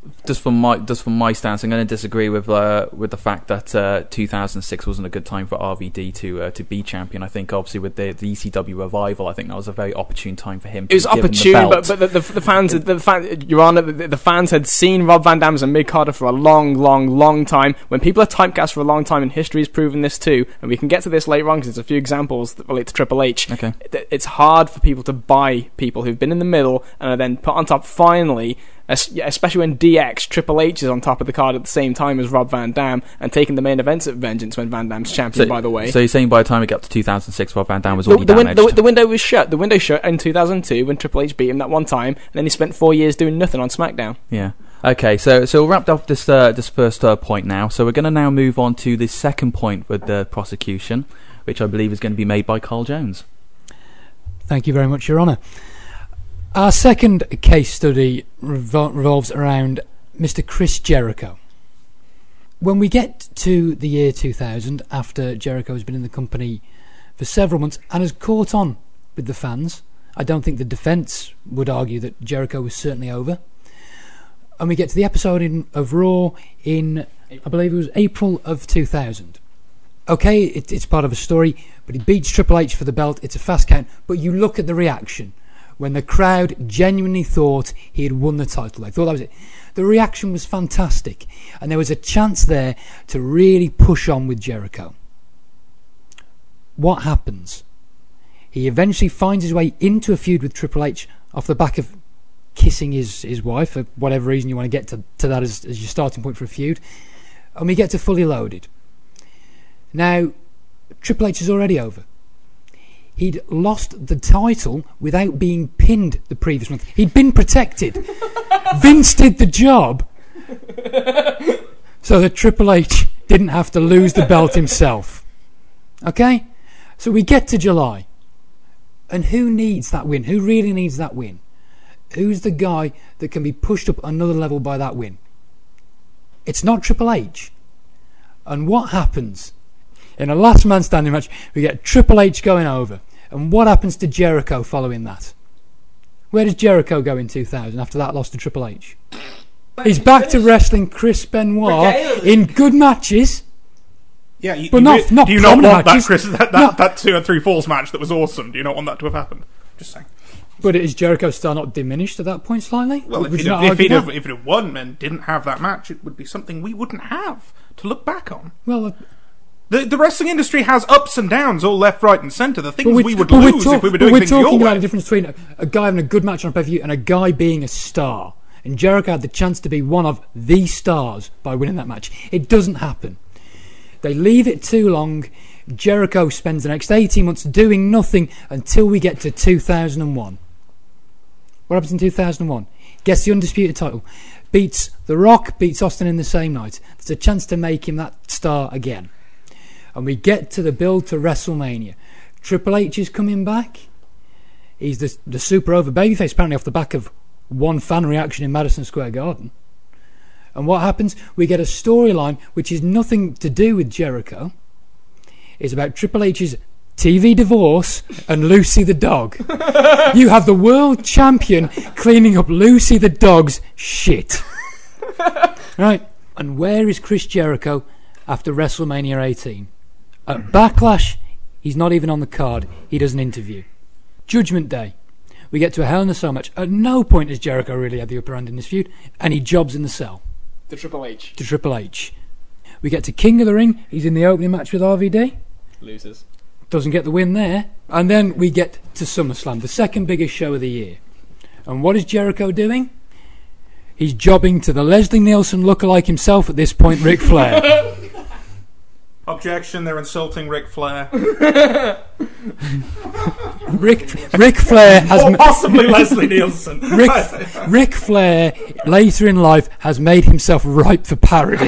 just from my just from my stance, I'm going to disagree with uh, with the fact that uh, two thousand six wasn't a good time for R V D to uh, to be champion. I think obviously with the, the E C W revival, I think that was a very opportune time for him. To it was be given opportune, the belt. but but the, the, the fans, the fan, Your Honor, the, the fans had seen Rob Van Dam as a mid-carder for a long, long, long time. When people are typecast for a long time, and history has proven this too, and we can get to this later on because there's a few examples that relate to Triple H. Okay. It, it's hard for people to buy people who've been in the middle and are then put on top finally. Especially when D X, Triple H is on top of the card at the same time as Rob Van Dam and taking the main events at Vengeance when Van Dam's champion, so, by the way. So you're saying by the time it got to two thousand six, Rob Van Dam was the, already the, win- damaged? the, the window was shut. The window shut in two thousand two when Triple H beat him that one time, and then he spent four years doing nothing on SmackDown. Yeah. Okay, so so we'll wrap up this uh, this first uh, point now. So we're going to now move on to the second point with the prosecution, which I believe is going to be made by Carl Jones. Thank you very much, Your Honour. Our second case study revol- revolves around Mister Chris Jericho. When we get to the year two thousand, after Jericho has been in the company for several months and has caught on with the fans, I don't think the defence would argue that Jericho was certainly over. And we get to the episode in, of Raw in, I believe it was April of two thousand. Okay, it, it's part of a story, but he beats Triple H for the belt, it's a fast count, but you look at the reaction when the crowd genuinely thought he had won the title. They thought that was it. The reaction was fantastic, and there was a chance there to really push on with Jericho. What happens? He eventually finds his way into a feud with Triple H off the back of kissing his, his wife, for whatever reason you want to get to, to that as, as your starting point for a feud, and we get to Fully Loaded. Now, Triple H is already over. He'd lost the title without being pinned the previous month. He'd been protected. Vince did the job so that Triple H didn't have to lose the belt himself. Okay? So we get to July. And who needs that win? Who really needs that win? Who's the guy that can be pushed up another level by that win? It's not Triple H. And what happens? In a last man standing match, we get Triple H going over. And what happens to Jericho following that? Where does Jericho go in two thousand after that loss to Triple H? He's back to wrestling Chris Benoit in good matches. Yeah, you, but you not, re- not do you not want matches. that, Chris? That, that, No. that two and three falls match that was awesome. Do you not want that to have happened? Just saying. But is Jericho's star not diminished at that point slightly? Well, if Would he'd, you have, not if, argue he'd have, that? if he'd have won and didn't have that match, it would be something we wouldn't have to look back on. Well, uh, The, the wrestling industry has ups and downs, all left, right, and centre. The things but we would but lose talk- if we were but doing we're things talking your about way. the difference between a, a guy having a good match on a pay-per-view and a guy being a star. And Jericho had the chance to be one of the stars by winning that match. It doesn't happen. They leave it too long. Jericho spends the next eighteen months doing nothing until we get to two thousand one. What happens in two thousand one? Gets the undisputed title. Beats The Rock, beats Austin in the same night. There's a chance to make him that star again. And we get to the build to WrestleMania. Triple H is coming back. He's the, the super over babyface, apparently off the back of one fan reaction in Madison Square Garden. And what happens? We get a storyline which is nothing to do with Jericho. It's about Triple H's T V divorce and Lucy the dog. You have the world champion cleaning up Lucy the dog's shit. Right. And where is Chris Jericho after WrestleMania eighteen? At Backlash, he's not even on the card. He does an interview. Judgment Day. We get to a Hell in a Cell match. At no point has Jericho really had the upper hand in this feud, and he jobs in the cell. To Triple H. To Triple H. We get to King of the Ring. He's in the opening match with R V D. Loses. Doesn't get the win there. And then we get to SummerSlam, the second biggest show of the year. And what is Jericho doing? He's jobbing to the Leslie Nielsen lookalike himself at this point, Ric Flair. Objection, they're insulting Ric Flair. Ric, Ric Flair has... Or ma- possibly Leslie Nielsen. Ric, Ric Flair, later in life, has made himself ripe for parody.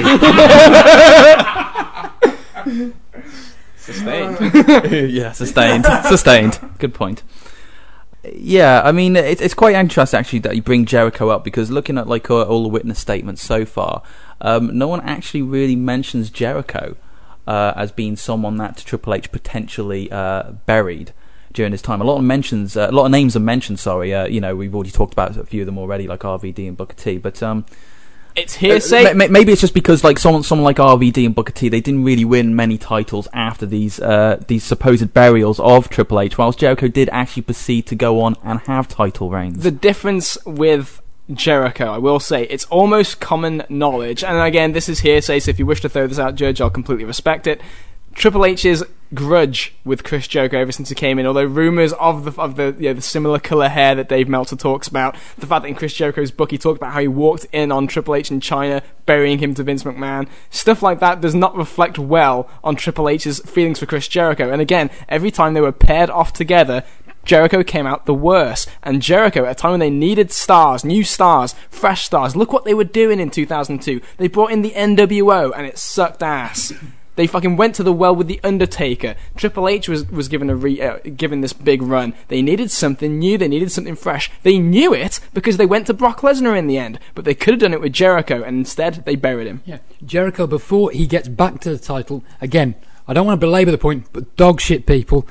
Sustained. Yeah, sustained. Sustained. Good point. Yeah, I mean, it, it's quite interesting actually that you bring Jericho up, because looking at like uh, all the witness statements so far, um, no one actually really mentions Jericho uh, as being someone that Triple H potentially uh, buried during his time. A lot of mentions, uh, a lot of names are mentioned. Sorry, uh, you know, we've already talked about a few of them already, like R V D and Booker T. But um, It's hearsay. Uh, maybe it's just because like someone, someone like R V D and Booker T, they didn't really win many titles after these uh, these supposed burials of Triple H, whilst Jericho did actually proceed to go on and have title reigns. The difference with Jericho, I will say, it's almost common knowledge, and again, this is hearsay, so if you wish to throw this out, Judge, I'll completely respect it. Triple H's grudge with Chris Jericho ever since he came in, although rumours of the of the you know, the similar colour hair that Dave Meltzer talks about, the fact that in Chris Jericho's book he talked about how he walked in on Triple H in China, burying him to Vince McMahon, stuff like that does not reflect well on Triple H's feelings for Chris Jericho. And again, every time they were paired off together, Jericho came out the worse. And Jericho, at a time when they needed stars, new stars, fresh stars, look what they were doing in two thousand two. They brought in the N W O and it sucked ass. They fucking went to the well with The Undertaker. Triple H was, was given a re, uh, given this big run. They needed something new. They needed something fresh. They knew it because they went to Brock Lesnar in the end. But they could have done it with Jericho, and instead they buried him. Yeah, Jericho, before he gets back to the title, again, I don't want to belabor the point, but dog shit, people.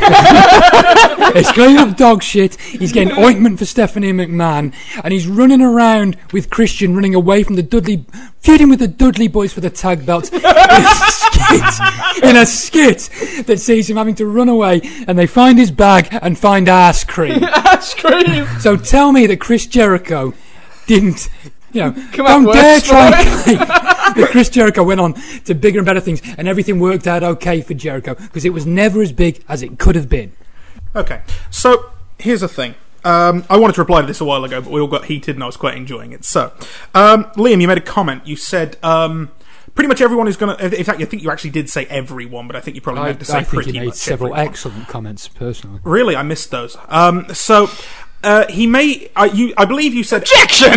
It's going up dog shit. He's getting ointment for Stephanie McMahon, and he's running around with Christian, running away from the Dudley, feuding with the Dudley Boys for the tag belts in a skit, in a skit that sees him having to run away, and they find his bag and find ice cream. Ice cream. So tell me that Chris Jericho didn't. You know, Come don't on, dare worse try for and claim that Chris Jericho went on to bigger and better things, and everything worked out okay for Jericho, because it was never as big as it could have been. Okay, so here's the thing. Um, I wanted to reply to this a while ago, but we all got heated and I was quite enjoying it. So, um, Liam, you made a comment. You said um, pretty much everyone is going to... In fact, I think you actually did say everyone, but I think you probably I, meant to say I think pretty he made much several everyone. excellent comments, personally. Really? I missed those. Um, so... Uh, he may. Uh, you, I believe you said Objection.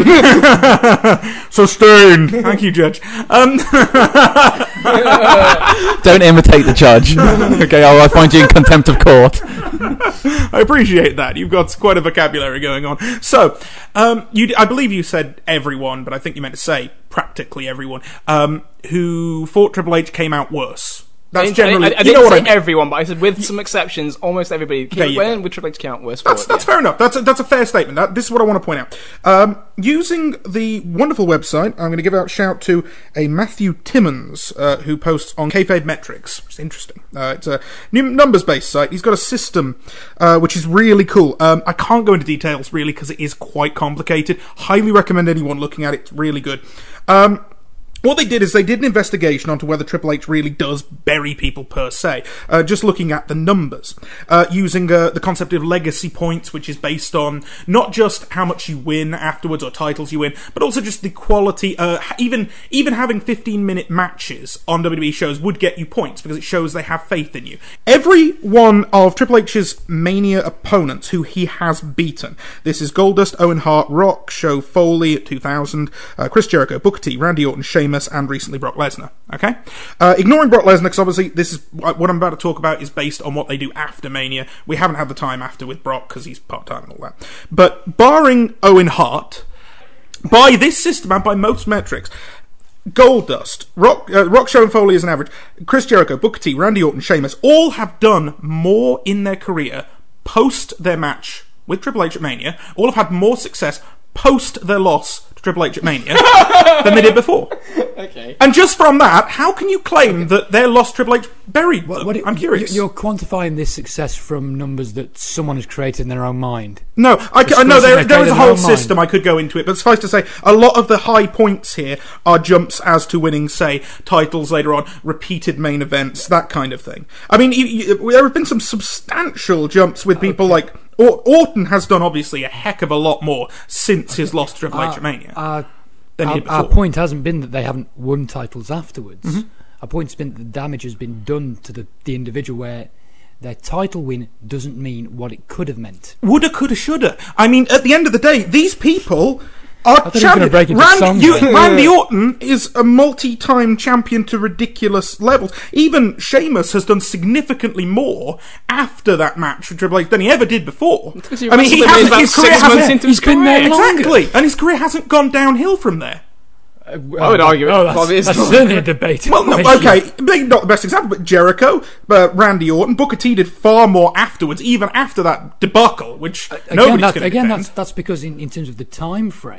Sustained. Thank you, Judge. Um, Don't imitate the judge. Okay, I'll, I'll find you in contempt of court. I appreciate that. You've got quite a vocabulary going on. So, um, you. I believe you said everyone, but I think you meant to say practically everyone um, who fought Triple H came out worse. That's I generally. I, I, I you didn't know what say I mean. everyone, but I said with some exceptions, almost everybody came, There you went go. with Triple H came out worse. That's for it, that's yeah. fair enough. That's a, that's a fair statement. That, this is what I want to point out. Um, using the wonderful website, I'm going to give out a shout to a Matthew Timmons uh, who posts on Kayfabe Metrics. It's interesting. Uh, it's a new numbers-based site. He's got a system uh, which is really cool. Um, I can't go into details really because it is quite complicated. Highly recommend anyone looking at it. It's really good. Um, What they did is they did an investigation onto whether Triple H really does bury people per se, uh, just looking at the numbers, uh, using uh, the concept of legacy points, which is based on not just how much you win afterwards or titles you win, but also just the quality. Uh, even even having fifteen minute matches on W W E shows would get you points because it shows they have faith in you. Every one of Triple H's Mania opponents who he has beaten, this is Goldust, Owen Hart, Rock, Show Foley at two thousand, uh, Chris Jericho, Booker T, Randy Orton, Sheamus, and recently Brock Lesnar. Okay, uh, ignoring Brock Lesnar, because obviously this is what I'm about to talk about is based on what they do after Mania. We haven't had the time after with Brock because he's part time and all that. But barring Owen Hart, by this system and by most metrics, Goldust, Rock, uh, Rock, Show and Foley as an average, Chris Jericho, Booker T, Randy Orton, Sheamus, all have done more in their career post their match with Triple H at Mania. All have had more success post their loss to Triple H at Mania than they did before. Okay. And just from that, how can you claim okay. that their lost Triple H buried what, them? what it, I'm curious. You're quantifying this success from numbers that someone has created in their own mind. No, I, I know there, there is a whole system. Mind. I could go into it, but suffice to say, a lot of the high points here are jumps as to winning, say, titles later on, repeated main events, that kind of thing. I mean, you, you, there have been some substantial jumps with people okay. like Or- Orton has done obviously a heck of a lot more since okay. his loss to Triple H at Mania. Uh, than our, he did before. Our point hasn't been that they haven't won titles afterwards. Mm-hmm. Our point's been that the damage has been done to the, the individual where their title win doesn't mean what it could have meant. Woulda, coulda, shoulda. I mean, at the end of the day, these people are champions. Randy, Randy Orton is a multi-time champion to ridiculous levels. Even Sheamus has done significantly more after that match with Triple H than he ever did before. I mean, he hasn't. His career hasn't. He's been there exactly, and his career hasn't gone downhill from there. Uh, I would argue oh, it. That's, that's, that's certainly a debate. Well, no, okay, maybe not the best example, but Jericho, uh, Randy Orton, Booker T did far more afterwards, even after that debacle, which uh, nobody's again, that, going to again defend. that's that's because in, in terms of the time frame,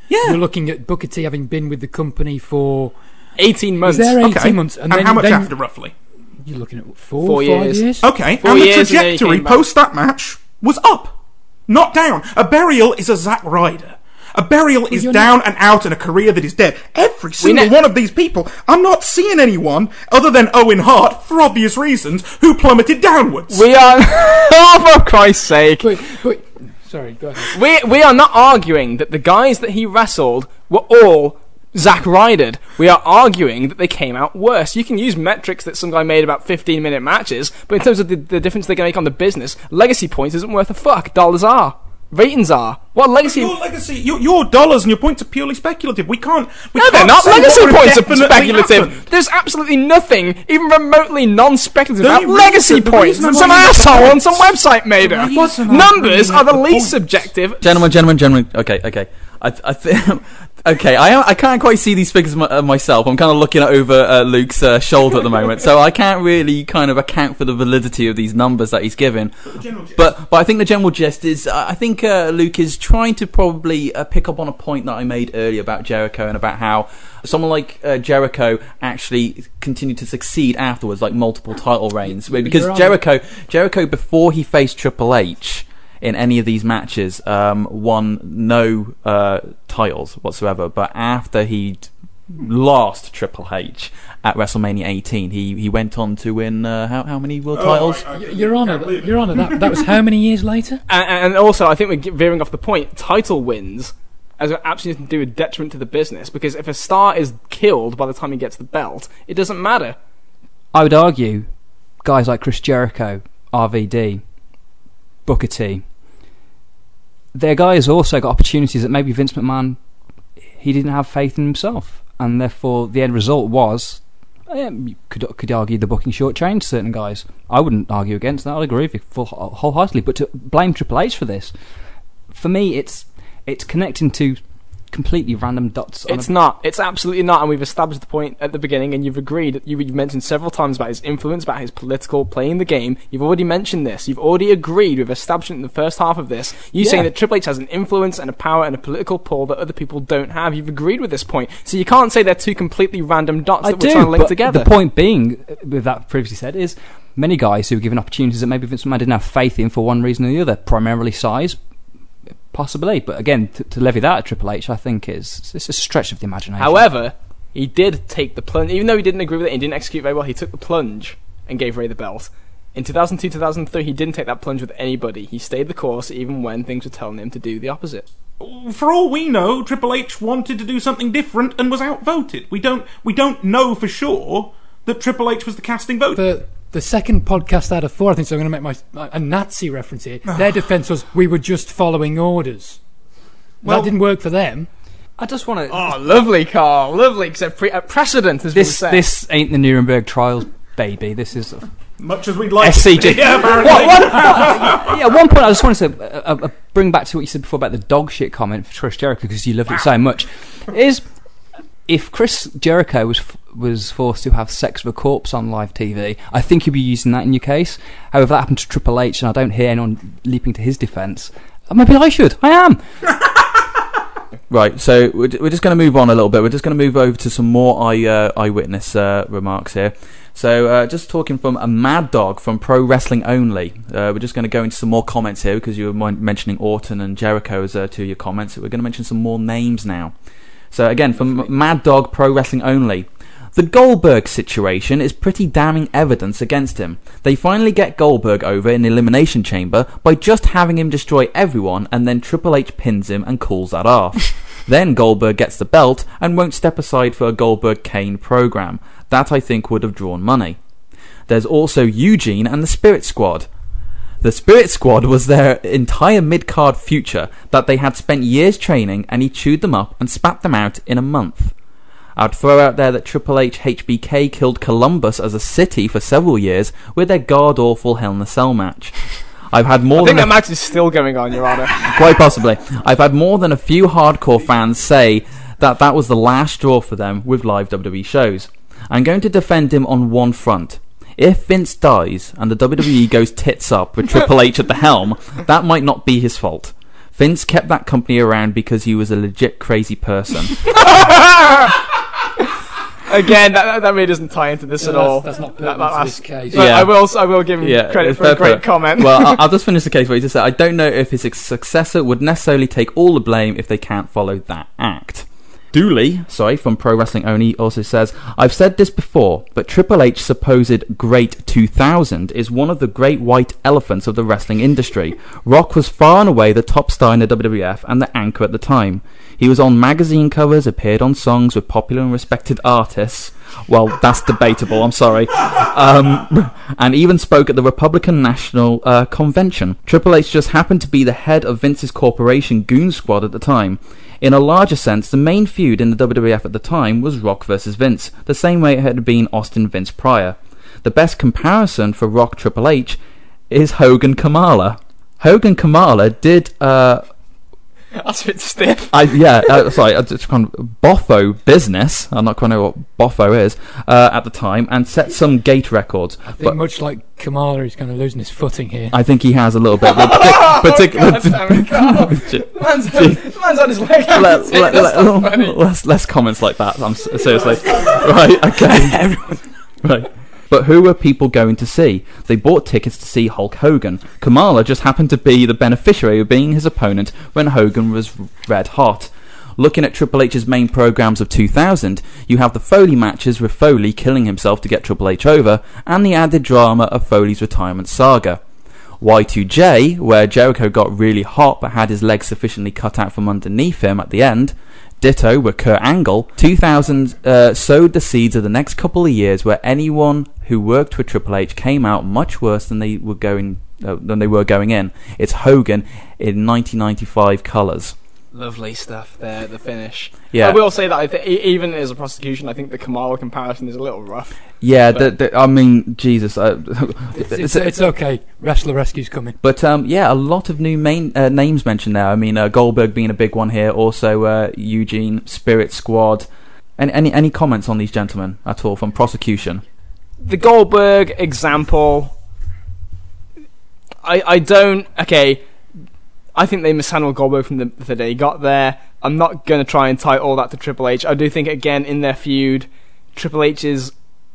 Yeah. You're looking at Booker T having been with the company for eighteen months. Was there eighteen Okay. months? And, then, how much then after, roughly? You're looking at four, Four five years. years. Okay, Four and the years and then he trajectory came back. post that match was up, not down. A burial is a Zack Ryder. A burial is you're down and out in a career that is dead. Every single ne- one of these people, I'm not seeing anyone other than Owen Hart, for obvious reasons, who plummeted downwards. We are, oh, for Christ's sake, Wait, wait. Sorry, go ahead. we we are not arguing that the guys that he wrestled were all Zack Rydered. We are arguing that they came out worse. You can use metrics that some guy made about fifteen minute matches, but in terms of the, the difference they can make on the business, legacy points isn't worth a fuck. Dollars are. Ratings are. What legacy? Your legacy, your, your dollars and your points are purely speculative. We can't. We No, they're can't not. say Legacy what would points are definitely speculative. happened. There's absolutely nothing, even remotely non-speculative, The about reason- legacy the points reason that I'm some bringing up the asshole on points- some website made The up. reason I'm Numbers bringing are up the the least points- subjective. Gentlemen, gentlemen, gentlemen. Okay, okay. I, I think. Okay, I I can't quite see these figures my, uh, myself. I'm kind of looking over uh, Luke's uh, shoulder at the moment, so I can't really kind of account for the validity of these numbers that he's given. But but I think the general gist is, uh, I think uh, Luke is trying to probably uh, pick up on a point that I made earlier about Jericho and about how someone like uh, Jericho actually continued to succeed afterwards, like multiple title reigns. Because You're right. Jericho Jericho before he faced Triple H in any of these matches, um, won no uh, titles whatsoever. But after he'd lost Triple H at WrestleMania eighteen, he, he went on to win uh, how how many world titles? Oh, I- I- Y- Your Honour, can't believe it. Your Honour, that, that was how many years later? And, and also, I think we're veering off the point. Title wins has absolutely nothing to do with detriment to the business, because if a star is killed by the time he gets the belt, it doesn't matter. I would argue guys like Chris Jericho, R V D, Booker T, their guys also got opportunities that maybe Vince McMahon, he didn't have faith in himself, and therefore the end result was, eh, you could could argue the booking shortchanged certain guys. I wouldn't argue against that. I'd agree with you full, wholeheartedly. But to blame Triple H for this, for me, it's it's connecting to completely random dots. on It's a- not. It's absolutely not. And we've established the point at the beginning, and you've agreed. You, you've mentioned several times about his influence, about his political playing the game. You've already mentioned this. You've already agreed with establishing in the first half of this. You Yeah. saying that Triple H has an influence and a power and a political pull that other people don't have. You've agreed with this point. So you can't say they're two completely random dots I that do, we're trying to link but together. the point being, uh, with that previously said, is many guys who were given opportunities that maybe Vince McMahon didn't have faith in for one reason or the other, primarily size, possibly. But again, to, to levy that at Triple H, I think is it's a stretch of the imagination. However, he did take the plunge. Even though he didn't agree with it and didn't execute very well, he took the plunge and gave Ray the belt. In two thousand two, two thousand three, he didn't take that plunge with anybody. He stayed the course even when things were telling him to do the opposite. For all we know, Triple H wanted to do something different and was outvoted. We don't we don't know for sure that Triple H was the casting vote. The the second podcast out of four, I think, so I'm going to make my a Nazi reference here. Their defence was, we were just following orders. Well- that didn't work for them. I just want to. Oh, lovely, Carl. Lovely. Except pre- a precedent has this been set. this ain't the Nuremberg trials, baby. This is. Much as we'd like S C to G. see, yeah, apparently. What- what- yeah, at one point I just wanted to uh, uh, bring back to what you said before about the dog shit comment for Chris Jericho, because you loved it so much. Is if Chris Jericho was f- was forced to have sex with a corpse on live T V, I think you'd be using that in your case. However, that happened to Triple H, and I don't hear anyone leaping to his defence. Maybe I should. I am. Right, so we're, we're just going to move on a little bit. We're just going to move over to some more eye, uh, eyewitness uh, remarks here. So, uh, just talking from a Mad Dog from Pro Wrestling Only. Uh, we're just going to go into some more comments here because you were mon- mentioning Orton and Jericho as uh, two of your comments. We're going to mention some more names now. So, again, from Mad Dog Pro Wrestling Only. The Goldberg situation is pretty damning evidence against him. They finally get Goldberg over in the Elimination Chamber by just having him destroy everyone, and then Triple H pins him and calls that off. Then Goldberg gets the belt and won't step aside for a Goldberg-Kane program. That, I think, would have drawn money. There's also Eugene and the Spirit Squad. The Spirit Squad was their entire mid-card future that they had spent years training, and he chewed them up and spat them out in a month. I'd throw out there that Triple H H B K killed Columbus as a city for several years with their god-awful Hell in a Cell match. I've had more I than think a that match is still going on, Your Honour. Quite possibly. I've had more than a few hardcore fans say that that was the last straw for them with live W W E shows. I'm going to defend him on one front. If Vince dies and the W W E goes tits up with Triple H at the helm, that might not be his fault. Vince kept that company around because he was a legit crazy person. Again, that, that really doesn't tie into this Yeah, at that's- all. that's not That- pertinent to that's- this case. but Yeah. I will. I will give him Yeah, credit it's for a fair great play. comment. Well, I'll, I'll just finish the case where he just said, I don't know if his successor would necessarily take all the blame if they can't follow that act. Dooley, sorry, from Pro Wrestling Only, also says, I've said this before, but Triple H's supposed great two thousand is one of the great white elephants of the wrestling industry. Rock was far and away the top star in the W W F and the anchor at the time. He was on magazine covers, appeared on songs with popular and respected artists. Well, that's debatable, I'm sorry. Um, and even spoke at the Republican National uh, Convention. Triple H just happened to be the head of Vince's corporation Goon Squad at the time. In a larger sense, the main feud in the W W F at the time was Rock versus Vince, the same way it had been Austin Vince prior. The best comparison for Rock Triple H is Hogan Kamala. Hogan Kamala did... Uh, That's a bit stiff. I yeah, uh, sorry, uh, it's kind of Boffo business. I'm not quite know what Boffo is uh, at the time, and set some gate records. I think But much like Kamala, he's kind of losing his footing here. I think he has a little bit. But partic- particular, God damn it, Carl. Man's, man's on his leg. let, That's let, not let, funny. less less comments like that. I'm s- seriously right. Okay, right. But who were people going to see? They bought tickets to see Hulk Hogan. Kamala just happened to be the beneficiary of being his opponent when Hogan was red hot. Looking at Triple H's main programs of two thousand, you have the Foley matches with Foley killing himself to get Triple H over, and the added drama of Foley's retirement saga. Y two J, where Jericho got really hot but had his legs sufficiently cut out from underneath him at the end. Ditto with Kurt Angle. two thousand uh, sowed the seeds of the next couple of years where anyone who worked with Triple H came out much worse than they were going uh, than they were going in. It's Hogan in nineteen ninety-five colours. Lovely stuff there, the finish. Yeah. I will say that I th- e- even as a prosecution, I think the Kamala comparison is a little rough. Yeah, But- the, the, I mean, Jesus. Uh, It's, it's, it's okay. Wrestler Rescue's coming. But um, yeah, a lot of new main uh, names mentioned there. I mean, uh, Goldberg being a big one here. Also, uh, Eugene, Spirit Squad. Any, any any comments on these gentlemen at all from prosecution? The Goldberg example, I I don't. Okay, I think they mishandled Goldberg from the, the day he got there. I'm not going to try and tie all that to Triple H. I do think, again, in their feud, Triple H's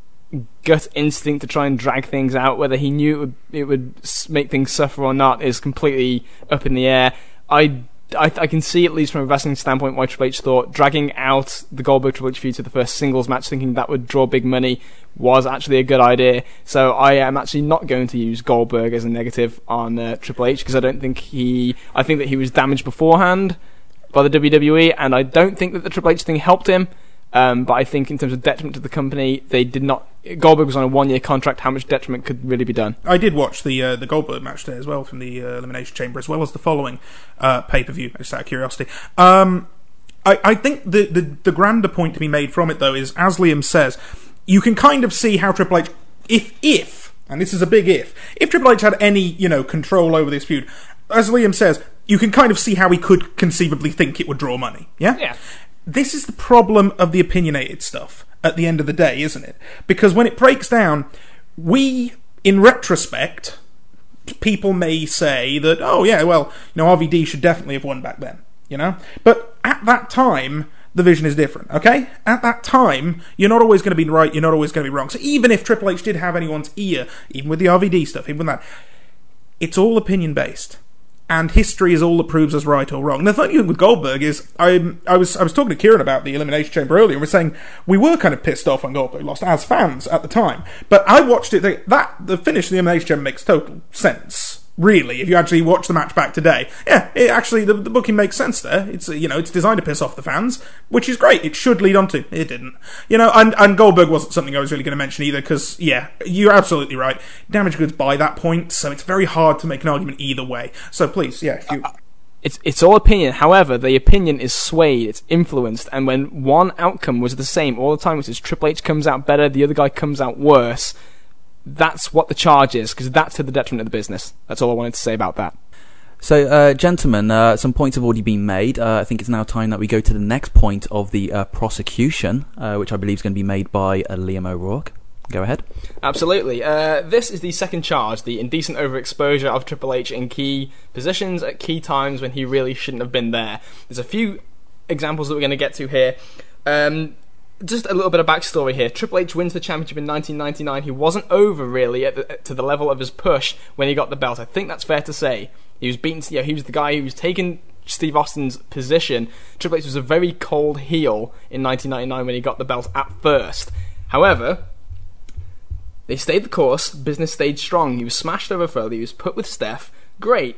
gut instinct to try and drag things out, whether he knew it would, it would s- make things suffer or not, is completely up in the air. I, I, I can see, at least from a wrestling standpoint, why Triple H thought dragging out the Goldberg Triple H feud to the first singles match, thinking that would draw big money, was actually a good idea. So I am actually not going to use Goldberg as a negative on uh, Triple H, because I don't think he... I think that he was damaged beforehand by the W W E, and I don't think that the Triple H thing helped him. Um, but I think in terms of detriment to the company, they did not... Goldberg was on a one-year contract. How much detriment could really be done? I did watch the uh, the Goldberg match there as well from the uh, Elimination Chamber, as well as the following uh, pay-per-view, just out of curiosity. Um, I, I think the, the, the grander point to be made from it, though, is, as Liam says, you can kind of see how Triple H, if, if, and this is a big if, if Triple H had any, you know, control over this feud, as Liam says, you can kind of see how he could conceivably think it would draw money, yeah? Yeah. This is the problem of the opinionated stuff at the end of the day, isn't it? Because when it breaks down, we, in retrospect, people may say that, oh yeah, well, you know, R V D should definitely have won back then, you know? But at that time, the vision is different, okay? At that time, you're not always going to be right, you're not always going to be wrong. So even if Triple H did have anyone's ear, even with the R V D stuff, even with that, it's all opinion-based. And history is all that proves us right or wrong. The funny thing with Goldberg is, I I was I was talking to Kieran about the Elimination Chamber earlier, and we're saying we were kind of pissed off when Goldberg lost as fans at the time. But I watched it. That the finish of the Elimination Chamber makes total sense. Really, if you actually watch the match back today, yeah, it actually the, the booking makes sense there. It's you know it's designed to piss off the fans, which is great. It should lead on to. It didn't, you know. And and Goldberg wasn't something I was really going to mention either, because yeah, you're absolutely right. Damaged goods by that point, so it's very hard to make an argument either way. So please, yeah, if you. It's it's all opinion. However, the opinion is swayed, it's influenced, and when one outcome was the same all the time, which is Triple H comes out better, the other guy comes out worse, that's what the charge is, because that's to the detriment of the business. That's all I wanted to say about that. So, uh, gentlemen, uh, some points have already been made. Uh, I think it's now time that we go to the next point of the uh, prosecution, uh, which I believe is going to be made by uh, Liam O'Rourke. Go ahead. Absolutely. Uh, this is the second charge, the indecent overexposure of Triple H in key positions at key times when he really shouldn't have been there. There's a few examples that we're going to get to here. Um, just a little bit of backstory here. Triple H wins the championship in nineteen ninety-nine. He wasn't over, really, at the, to the level of his push when he got the belt. I think that's fair to say. He was beaten. You know, he was the guy who was taking Steve Austin's position. Triple H was a very cold heel in nineteen ninety-nine when he got the belt at first. However, they stayed the course. Business stayed strong. He was smashed over Foley. He was put with Steph. Great.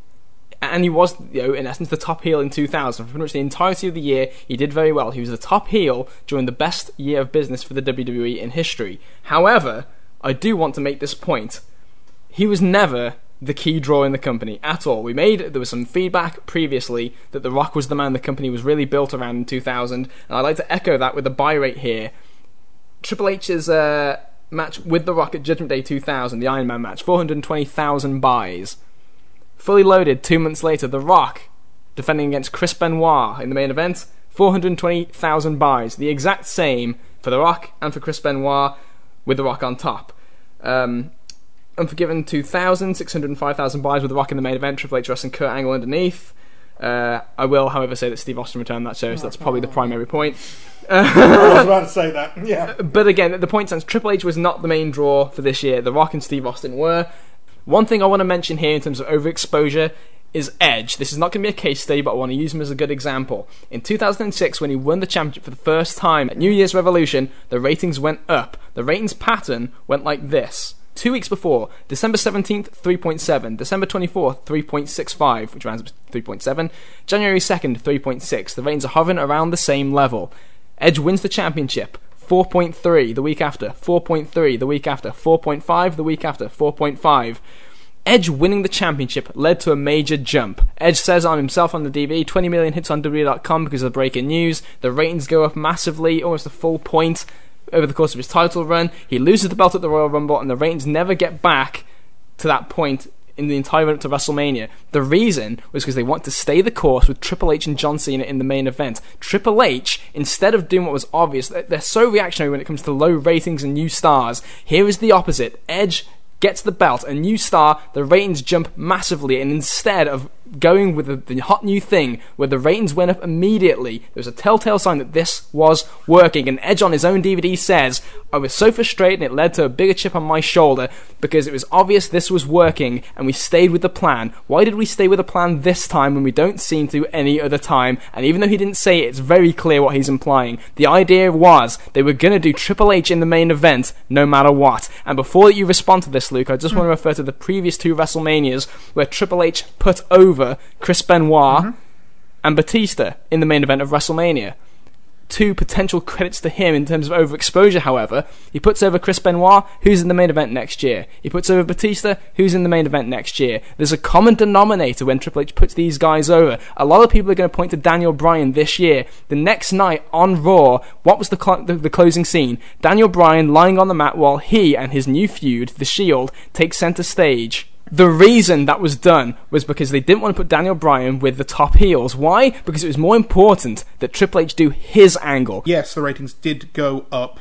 And he was, you know, in essence, the top heel in two thousand. For pretty much the entirety of the year, he did very well. He was the top heel during the best year of business for the W W E in history. However, I do want to make this point. He was never the key draw in the company at all. We made, there was some feedback previously that The Rock was the man the company was really built around in two thousand, and I'd like to echo that with the buy rate here. Triple H's uh, match with The Rock at Judgment Day two thousand, the Iron Man match, four hundred twenty thousand buys. Fully loaded, two months later, The Rock defending against Chris Benoit in the main event, four hundred twenty thousand buys. The exact same for The Rock and for Chris Benoit, with The Rock on top. Um, Unforgiven two thousand, six hundred five thousand buys with The Rock in the main event, Triple H wrestling Kurt Angle underneath. Uh, I will, however, say that Steve Austin returned that show, so that's probably the primary point. I was about to say that, yeah. But again, the point stands, Triple H was not the main draw for this year. The Rock and Steve Austin were. One thing I want to mention here in terms of overexposure is Edge. This is not going to be a case study, but I want to use him as a good example. In two thousand six, when he won the championship for the first time at New Year's Revolution, the ratings went up. The ratings pattern went like this. Two weeks before, December seventeenth, three point seven. December twenty-fourth, three point six five, which rounds up to three point seven. January second, three point six. The ratings are hovering around the same level. Edge wins the championship. four point three the week after, four point three the week after, four point five the week after, four point five. Edge winning the championship led to a major jump. Edge says on himself on the D V D, twenty million hits on W W E dot com because of the breaking news. The ratings go up massively, almost a full point over the course of his title run. He loses the belt at the Royal Rumble, and the ratings never get back to that point in the entire run up to WrestleMania. The reason was because they want to stay the course with Triple H and John Cena in the main event. Triple H, instead of doing what was obvious, they're so reactionary when it comes to low ratings and new stars. Here is the opposite. Edge gets the belt, a new star, the ratings jump massively, and instead of going with the, the hot new thing where the ratings went up immediately, there was a telltale sign that this was working. And Edge on his own D V D says, I was so frustrated and it led to a bigger chip on my shoulder because it was obvious this was working and we stayed with the plan. Why did we stay with the plan this time when we don't seem to any other time? And even though he didn't say it, it's very clear what he's implying. The idea was they were going to do Triple H in the main event no matter what. And before you respond to this, Luke, I just mm. want to refer to the previous two WrestleManias where Triple H put over Chris Benoit mm-hmm. and Batista in the main event of WrestleMania. Two potential credits to him in terms of overexposure, however. He puts over Chris Benoit, who's in the main event next year. He puts over Batista, who's in the main event next year. There's a common denominator when Triple H puts these guys over. A lot of people are going to point to Daniel Bryan this year. The next night on Raw, what was the, cl- the, the closing scene? Daniel Bryan lying on the mat while he and his new feud, The Shield, take center stage. The reason that was done was because they didn't want to put Daniel Bryan with the top heels. Why? Because it was more important that Triple H do his angle. Yes, the ratings did go up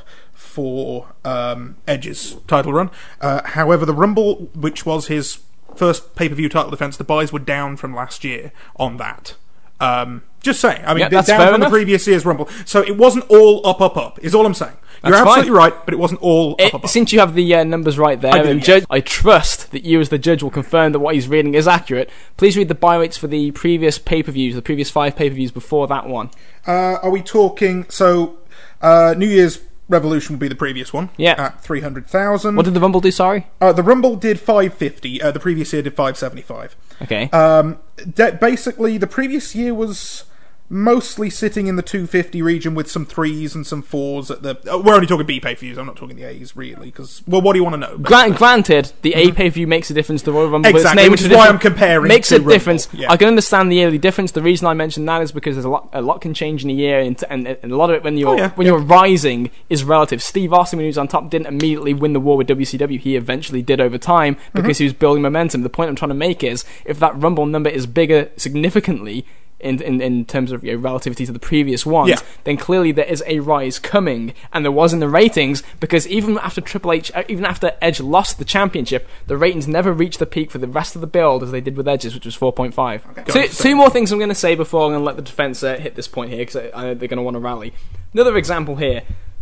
for um, Edge's title run. Uh, however, the Rumble, which was his first pay-per-view title defense, the buys were down from last year on that. Um, just saying. I mean, yeah, down from enough. the previous year's Rumble. So it wasn't all up, up, up, is all I'm saying. You're That's absolutely fine. right, but it wasn't all it, up, up, up. Since you have the uh, numbers right there, I do, and yes. judge, I trust that you as the judge will confirm that what he's reading is accurate. Please read the buy rates for the previous pay-per-views, the previous five pay-per-views before that one. Uh, are we talking... So, uh, New Year's Revolution would be the previous one. Yeah. At three hundred thousand. What did the Rumble do, sorry? Uh, the Rumble did five fifty. Uh, the previous year did five seventy-five. Okay. Um, de- basically, the previous year was mostly sitting in the two fifty region with some threes and some fours at the... Uh, we're only talking B pay-per-views, I'm not talking the A's, really, because... Well, what do you want to know? Gra- granted, the A pay-per-view makes a difference to the Royal Rumble. Exactly, but its name which is a why I'm comparing Makes to a Rumble, difference. yeah. I can understand the yearly difference. The reason I mention that is because there's a lot a lot can change in a year, and, and, and a lot of it, when you're Oh, yeah, when yeah. you're rising, is relative. Steve Austin, when he was on top, didn't immediately win the war with W C W. He eventually did over time because Mm-hmm. he was building momentum. The point I'm trying to make is, if that Rumble number is bigger significantly, in in, in terms of, you know, relativity to the previous ones, Yeah. then clearly there is a rise coming, and there was in the ratings, because even after Triple H, uh, even after Edge lost the championship, the ratings never reached the peak for the rest of the build as they did with Edge's, which was four point five. Two, two more things I'm going to say before I'm going to let the defense uh, hit this point here, because I, I know they're going to want to rally. Another example here.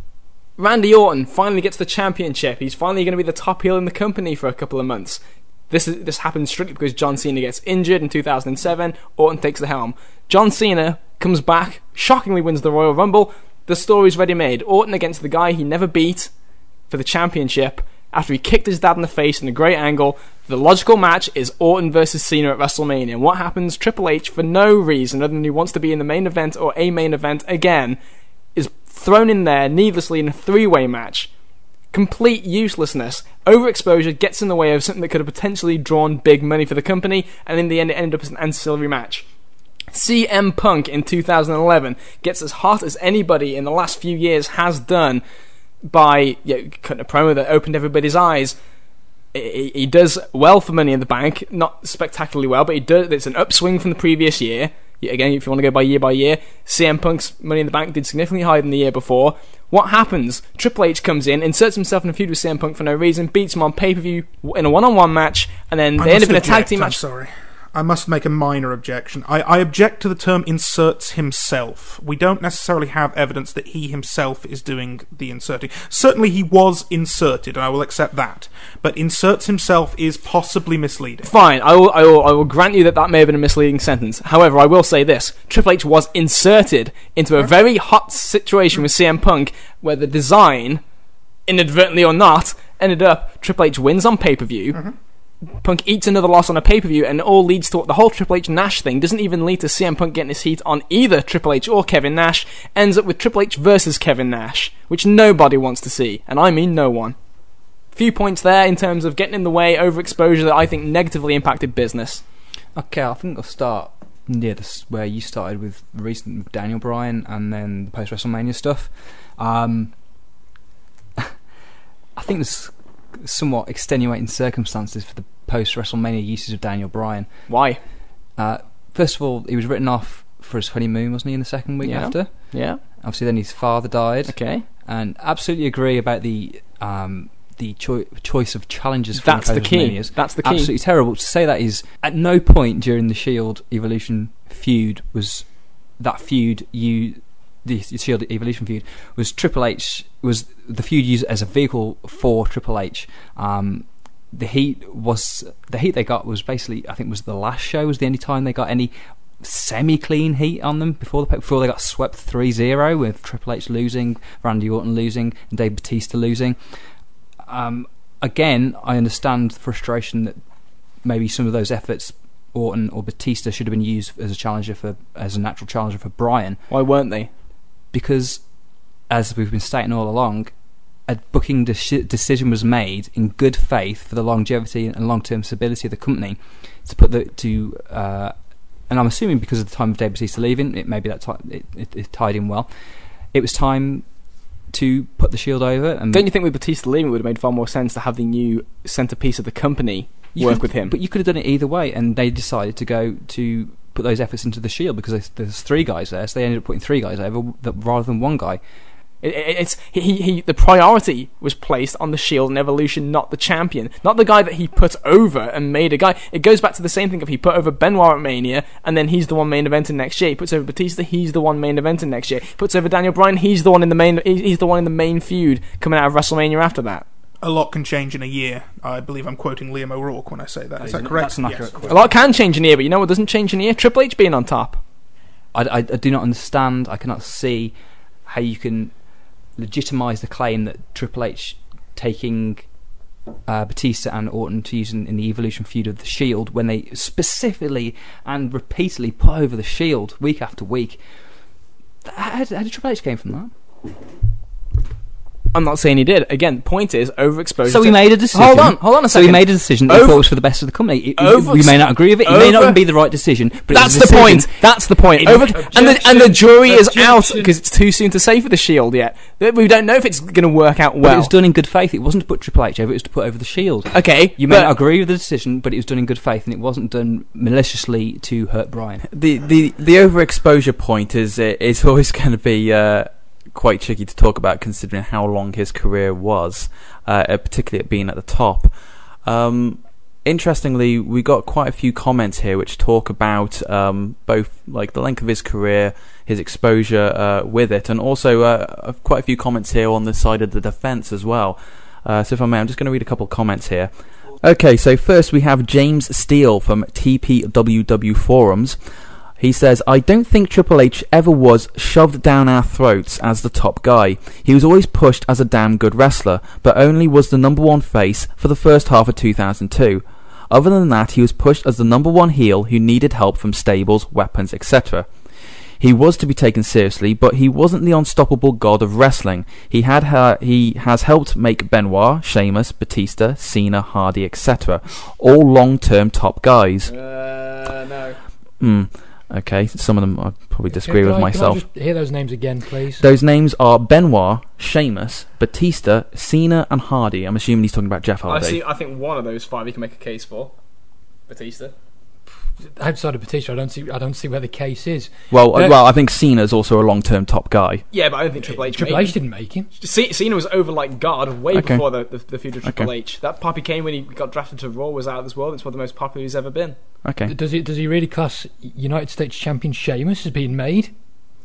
Randy Orton finally gets the championship. He's finally going to be the top heel in the company for a couple of months. This is this happens strictly because John Cena gets injured in two thousand seven. Orton takes the helm. John Cena comes back, shockingly wins the Royal Rumble. The story's ready made. Orton against the guy he never beat for the championship after he kicked his dad in the face in a great angle. The logical match is Orton versus Cena at WrestleMania. And what happens? Triple H, for no reason other than he wants to be in the main event or a main event again, is thrown in there needlessly in a three-way match. Complete uselessness. Overexposure gets in the way of something that could have potentially drawn big money for the company, and in the end it ended up as an ancillary match. C M Punk in two thousand eleven gets as hot as anybody in the last few years has done by, you know, cutting a promo that opened everybody's eyes. He, he does well for Money in the Bank, not spectacularly well, but he does. It's an upswing from the previous year. Again, if you want to go by year by year, C M Punk's Money in the Bank did significantly higher than the year before. What happens? Triple H comes in, inserts himself in a feud with C M Punk for no reason, beats him on pay-per-view in a one-on-one match, and then I they end up in a must tag team object, I'm match. sorry. I must make a minor objection. I, I object to the term inserts himself. We don't necessarily have evidence that he himself is doing the inserting. Certainly he was inserted, and I will accept that. But inserts himself is possibly misleading. Fine, I will, I will, I will grant you that that may have been a misleading sentence. However, I will say this. Triple H was inserted into a very hot situation with C M Punk, where the design, inadvertently or not, ended up Triple H wins on pay-per-view, mm-hmm. Punk eats another loss on a pay-per-view, and it all leads to the whole Triple H Nash thing doesn't even lead to C M Punk getting his heat on either Triple H or Kevin Nash. Ends up with Triple H versus Kevin Nash, which nobody wants to see, and I mean no one. Few points there in terms of getting in the way, overexposure that I think negatively impacted business. Okay, I think I'll start near this where you started with recent with Daniel Bryan and then the post WrestleMania stuff. Um, I think there's somewhat extenuating circumstances for the post WrestleMania usage of Daniel Bryan. Why? Uh, first of all, he was written off for his honeymoon, wasn't he, in the second week Yeah. after? Yeah. Obviously, then his father died. Okay. And absolutely agree about the um, the cho- choice of challenges for That's the the key. WrestleManias. That's the key. Absolutely terrible. To say that is, at no point during the Shield Evolution feud was that feud you. The Shield Evolution feud was Triple H was the feud used as a vehicle for Triple H. Um, the heat was the heat they got was basically, I think, was the last show was the only time they got any semi-clean heat on them before the before they got swept three zero with Triple H losing, Randy Orton losing, and Dave Bautista losing. Um, again, I understand the frustration that maybe some of those efforts, Orton or Batista, should have been used as a challenger for as a natural challenger for Bryan. Why weren't they? Because, as we've been stating all along, a booking de- decision was made in good faith for the longevity and long-term stability of the company to put the to. Uh, and I'm assuming because of the time of Dave Bautista leaving, it maybe that t- it, it, it tied in well. It was time to put the Shield over. And Don't you think with Batista leaving it would have made far more sense to have the new centerpiece of the company you work could, with him? But you could have done it either way, and they decided to go to put those efforts into the Shield because there's, there's three guys there, so they ended up putting three guys over rather than one guy. It, it, it's he, he the priority was placed on the Shield and Evolution, not the champion, not the guy that he put over and made a guy. It goes back to the same thing. If he put over Benoit at Mania and then he's the one main eventing next year, he puts over Batista, he's the one main eventing next year. He puts over Daniel Bryan, he's the one in the main. He's the one in the main feud coming out of WrestleMania after that. A lot can change in a year. I believe I'm quoting Liam O'Rourke when I say that. Is that That's correct? an Yes. accurate quote. A lot can change in a year, but you know what doesn't change in a year? Triple H being on top. I, I, I do not understand. I cannot see how you can legitimise the claim that Triple H taking uh, Batista and Orton to use in, in the Evolution feud of the Shield when they specifically and repeatedly put over the Shield week after week. How, how did Triple H came from that? I'm not saying he did. Again, the point is overexposure. So to- he made a decision. Hold on, hold on a So second. he made a decision that he Over- thought was for the best of the company. It- over- we may not agree with it. It may not over- even be the right decision. But That's it's a the point. decision. That's the point. In- Over, and the and the jury is out Objection. because it's too soon to say for the Shield yet. We don't know if it's going to work out But well. it was done in good faith. It wasn't to put Triple H over. It was to put over the Shield. Okay, You may but- not agree with the decision, but it was done in good faith, and it wasn't done maliciously to hurt Brian. The the the overexposure point is is always going to be uh, quite tricky to talk about, considering how long his career was, uh, particularly at being at the top. Um, interestingly, we got quite a few comments here which talk about um, both like the length of his career, his exposure uh, with it, and also uh, quite a few comments here on the side of the defence as well. Uh, so if I may, I'm just going to read a couple of comments here. Okay, so first we have James Steele from T P W W Forums. He says, I don't think Triple H ever was shoved down our throats as the top guy. He was always pushed as a damn good wrestler, but only was the number one face for the first half of two thousand two. Other than that, he was pushed as the number one heel who needed help from stables, weapons, et cetera. He was to be taken seriously, but he wasn't the unstoppable god of wrestling. He had ha- he has helped make Benoit, Sheamus, Batista, Cena, Hardy, et cetera all long-term top guys. Uh, no. Hmm. Okay, some of them I probably disagree Can with I- myself. Can I just hear those names again, please? Those names are Benoit, Sheamus, Batista, Cena, and Hardy. I'm assuming he's talking about Jeff I Hardy. see. I think one of those five you can make a case for. Batista. Outside of Batista, I don't see. I don't see where the case is. Well, Uh, well, I think Cena's also a long-term top guy. Yeah, but I don't think Triple H. Triple made H didn't make him. C- Cena was over like God way Okay. before the, the, the feud of Triple Okay. H. That Poppy Kane when he got drafted to Raw was out of this world. It's one of the most popular he's ever been. Okay. Does he? Does he really class United States champion Sheamus as being made?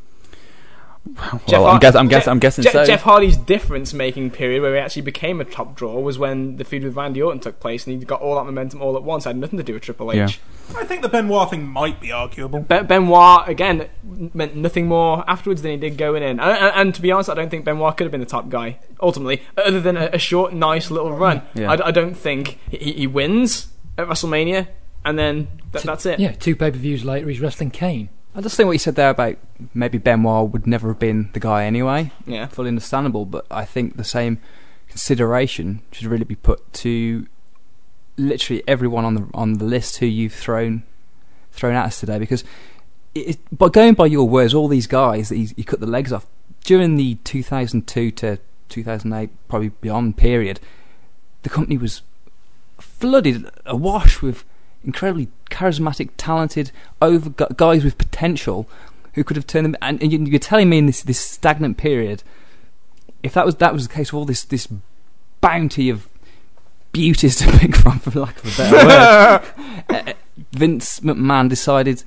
Well, Jeff I'm, Har- guess, I'm, Je- guess, I'm guessing Je- so. Jeff Hardy's difference-making period, where he actually became a top draw, was when the feud with Randy Orton took place, and he got all that momentum all at once. It had nothing to do with Triple H. Yeah. I think the Benoit thing might be arguable. Be- Benoit again meant nothing more afterwards than he did going in. And, and, and to be honest, I don't think Benoit could have been the top guy ultimately, other than a, a short, nice little run. Yeah. I, I don't think he, he wins at WrestleMania, and then th- that's it. Yeah, two pay-per-views later, he's wrestling Kane. I just think what you said there about maybe Benoit would never have been the guy anyway. Yeah. Fully understandable, but I think the same consideration should really be put to literally everyone on the on the list who you've thrown thrown at us today. Because it, it, by going by your words, all these guys that you, you cut the legs off during the two thousand two to two thousand eight, probably beyond period, the company was flooded awash with incredibly charismatic, talented, over gu- guys with potential who could have turned them. And, and you- you're telling me in this this stagnant period, if that was that was the case of all this this bounty of beauties to pick from, for lack of a better word, uh, Vince McMahon decided,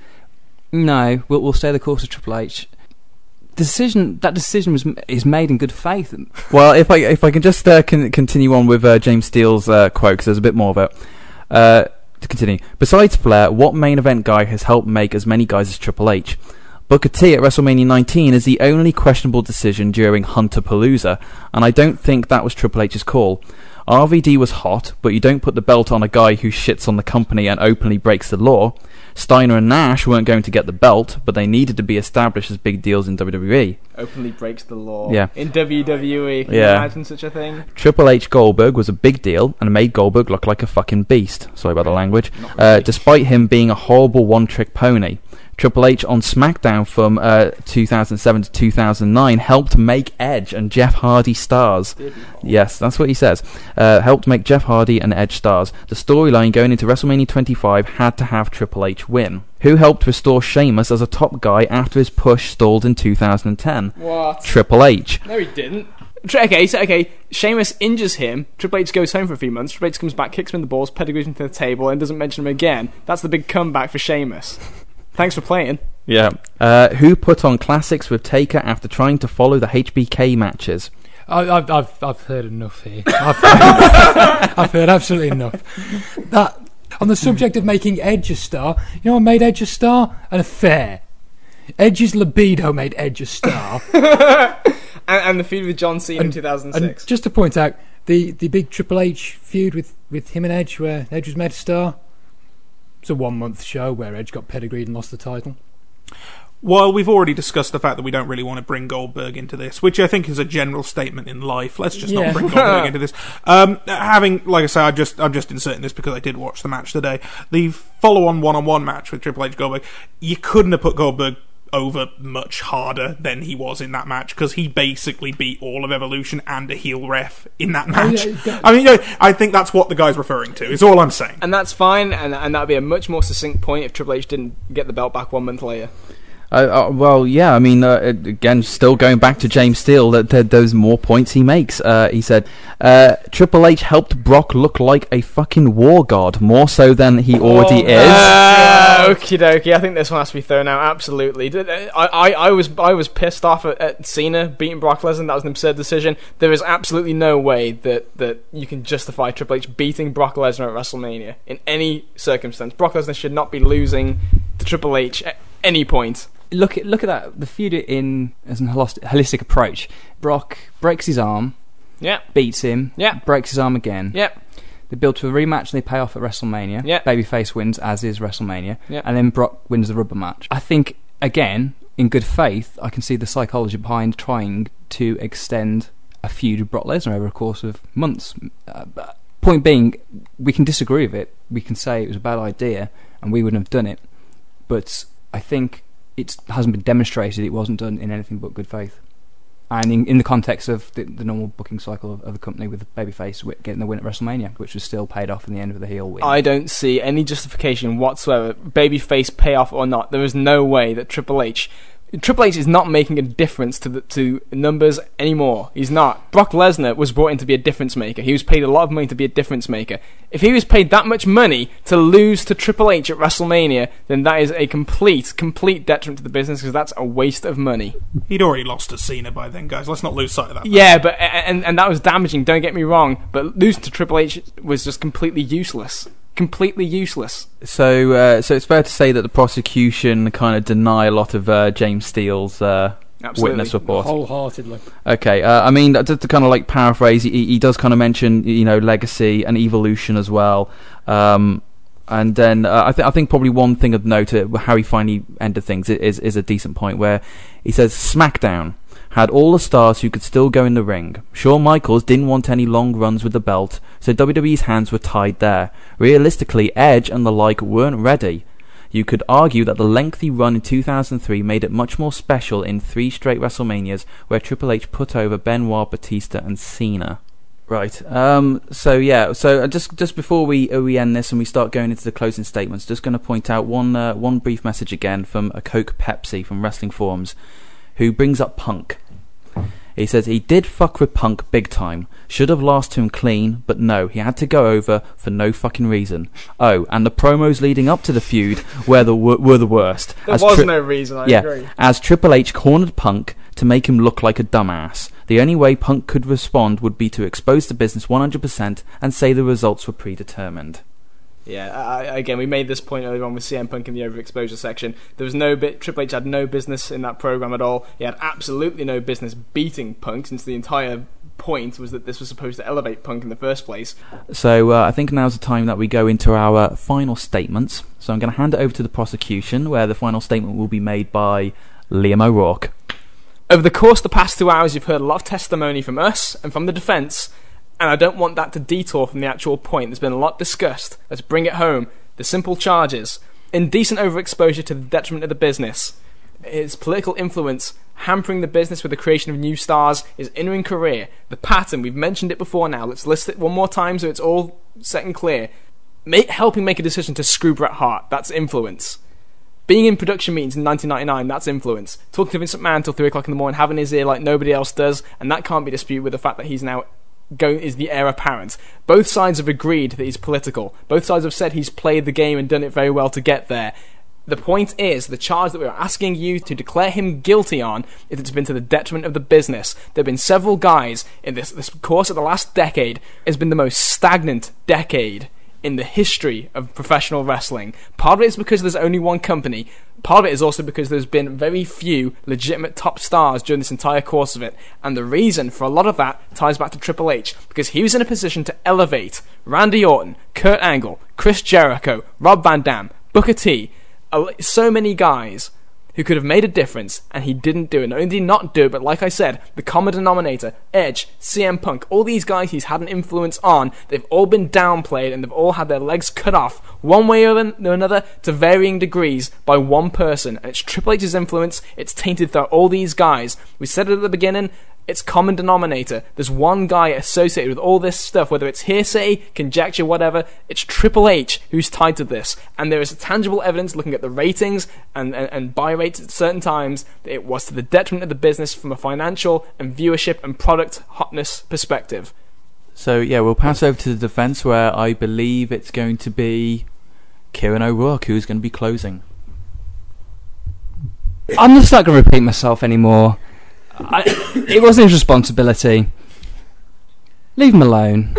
no, we'll, we'll stay the course of Triple H. Decision that decision was is made in good faith. Well, if I if I can just uh, con- continue on with uh, James Steele's uh, quote, because there's a bit more of it. Uh, to continue, besides Flair, what main event guy has helped make as many guys as Triple H? Booker T at WrestleMania nineteen is the only questionable decision during Hunter-Palooza, and I don't think that was Triple H's call. R V D was hot, but you don't put the belt on a guy who shits on the company and openly breaks the law. Steiner and Nash weren't going to get the belt, but they needed to be established as big deals in W W E. Openly breaks the law. Yeah. In W W E. Can you Yeah. imagine such a thing? Triple H Goldberg was a big deal and made Goldberg look like a fucking beast. Sorry about the language. Uh, despite him being a horrible one-trick pony. Triple H on SmackDown from uh, two thousand seven to two thousand nine helped make Edge and Jeff Hardy stars. Yes, that's what he says. Uh, helped make Jeff Hardy and Edge stars. The storyline going into WrestleMania twenty-five had to have Triple H win. Who helped restore Sheamus as a top guy after his push stalled in two thousand ten? What? Triple H. No, he didn't. Tri- Okay, so okay, Sheamus injures him. Triple H goes home for a few months. Triple H comes back, kicks him in the balls, pedigrees him to the table, and doesn't mention him again. That's the big comeback for Sheamus. Thanks for playing. Yeah. Uh, who put on classics with Taker after trying to follow the H B K matches? I, I've, I've, I've heard enough here. I've heard, I've heard absolutely enough. That on the subject of making Edge a star, you know what made Edge a star? An affair. Edge's libido made Edge a star. and, and the feud with John Cena in And- two thousand And six. just to point out, the, the big Triple H feud with, with him and Edge, where Edge was made a star, it's a one month show where Edge got pedigreed and lost the title. while we've already discussed the fact that we don't really want to bring Goldberg into this, which I think is a general statement in life, let's just Yeah. not bring Goldberg into this. Um, having, like I say, I just, I'm just inserting this because I did watch the match today. The follow-on one-on-one match with Triple H Goldberg, you couldn't have put Goldberg over much harder than he was in that match, because he basically beat all of Evolution and a heel ref in that match. Oh, yeah, that- I mean, you know, I think that's what the guy's referring to, is all I'm saying. And that's fine, and, and that would be a much more succinct point if Triple H didn't get the belt back one month later. Uh, uh, well, yeah, I mean, uh, again, still going back to James Steele, that, that those more points he makes. Uh, he said, uh, Triple H helped Brock look like a fucking war god, more so than he already Oh, is. Uh, okie dokie, I think this one has to be thrown out, absolutely. I, I, I was I was pissed off at, at Cena beating Brock Lesnar. That was an absurd decision. There is absolutely no way that, that you can justify Triple H beating Brock Lesnar at WrestleMania in any circumstance. Brock Lesnar should not be losing to Triple H at any point. Look at look at that. The feud in as an holistic, holistic approach. Brock breaks his arm, Yeah, beats him, Yeah. breaks his arm again. yeah, They build to a rematch and they pay off at WrestleMania. Yeah. Babyface wins, as is WrestleMania. Yeah. And then Brock wins the rubber match. I think, again, in good faith, I can see the psychology behind trying to extend a feud with Brock Lesnar over a course of months. Uh, but point being, we can disagree with it. We can say it was a bad idea and we wouldn't have done it. But I think it hasn't been demonstrated it wasn't done in anything but good faith. And in, in the context of the, the normal booking cycle of, of the company, with Babyface wi- getting the win at WrestleMania, which was still paid off in the end of the heel win. I don't see any justification whatsoever, babyface payoff or not. There is no way that Triple H... Triple H is not making a difference to the to numbers anymore. He's not. Brock Lesnar was brought in to be a difference maker. He was paid a lot of money to be a difference maker. If he was paid that much money to lose to Triple H at WrestleMania, then that is a complete, complete detriment to the business, because that's a waste of money. He'd already lost to Cena by then, guys. Let's not lose sight of that. Yeah, but and and that was damaging. Don't get me wrong, but losing to Triple H was just completely useless. Completely useless. So, uh, so it's fair to say that the prosecution kind of deny a lot of uh, James Steele's uh, Absolutely. witness report. Wholeheartedly. Okay, uh, I mean, just to kind of like paraphrase, he, he does kind of mention, you know, legacy and evolution as well. Um, and then uh, I, th- I think probably one thing of note, uh, how he finally ended things, is is a decent point where he says SmackDown had all the stars who could still go in the ring. Shawn Michaels didn't want any long runs with the belt, so W W E's hands were tied there. Realistically, Edge and the like weren't ready. You could argue that the lengthy run in two thousand three made it much more special in three straight WrestleManias, where Triple H put over Benoit, Batista and Cena. Right. Um, so yeah. So just just before we uh, we end this and we start going into the closing statements, just going to point out one uh, one brief message again from a Coke Pepsi from Wrestling Forums, who brings up Punk. He says he did fuck with Punk big time. Should have lost to him clean, but no, he had to go over for no fucking reason. Oh, and the promos leading up to the feud were the were the worst. There As was tri- no reason, I yeah, agree. as Triple H cornered Punk to make him look like a dumbass. The only way Punk could respond would be to expose the business one hundred percent and say the results were predetermined. Yeah, I, again, we made this point earlier on with C M Punk in the overexposure section. There was no bit. Triple H had no business in that program at all. He had absolutely no business beating Punk, since the entire point was that this was supposed to elevate Punk in the first place. So uh, I think now's the time that we go into our final statements. So I'm going to hand it over to the prosecution, where the final statement will be made by Liam O'Rourke. Over the course of the past two hours, you've heard a lot of testimony from us and from the defence, and I don't want that to detour from the actual point. There's been a lot discussed. Let's bring it home. The simple charges: indecent overexposure to the detriment of the business, his political influence hampering the business with the creation of new stars, his in-ring career, the pattern, we've mentioned it before now, let's list it one more time so it's all set and clear. Make, helping make a decision to screw Bret Hart, that's influence. Being in production meetings in nineteen ninety-nine, that's influence. Talking to Vince McMahon till three o'clock in the morning, having his ear like nobody else does, and that can't be disputed with the fact that he's now going is the heir apparent. Both sides have agreed that he's political. Both sides have said he's played the game and done it very well to get there. The point is, the charge that we're asking you to declare him guilty on is it's been to the detriment of the business. There have been several guys in this, this course of the last decade. It's been the most stagnant decade in the history of professional wrestling. Part of it is because there's only one company. Part of it is also because there's been very few legitimate top stars during this entire course of it. And the reason for a lot of that ties back to Triple H, because he was in a position to elevate Randy Orton, Kurt Angle, Chris Jericho, Rob Van Dam, Booker T, so many guys. who could have made a difference, and he didn't do it. Not only did he not do it, but like I said, the common denominator, Edge, C M Punk, all these guys he's had an influence on, they've all been downplayed, and they've all had their legs cut off, one way or another, to varying degrees, by one person. And it's Triple H's influence, it's tainted through all these guys. We said it at the beginning, it's common denominator. There's one guy associated with all this stuff, whether it's hearsay, conjecture, whatever. It's Triple H who's tied to this. And there is tangible evidence looking at the ratings and, and, and buy rates at certain times that it was to the detriment of the business from a financial and viewership and product hotness perspective. So, yeah, we'll pass over to the defence, where I believe it's going to be Kieran O'Rourke who's going to be closing. I'm just not going to repeat myself anymore. I, it wasn't his responsibility. Leave him alone.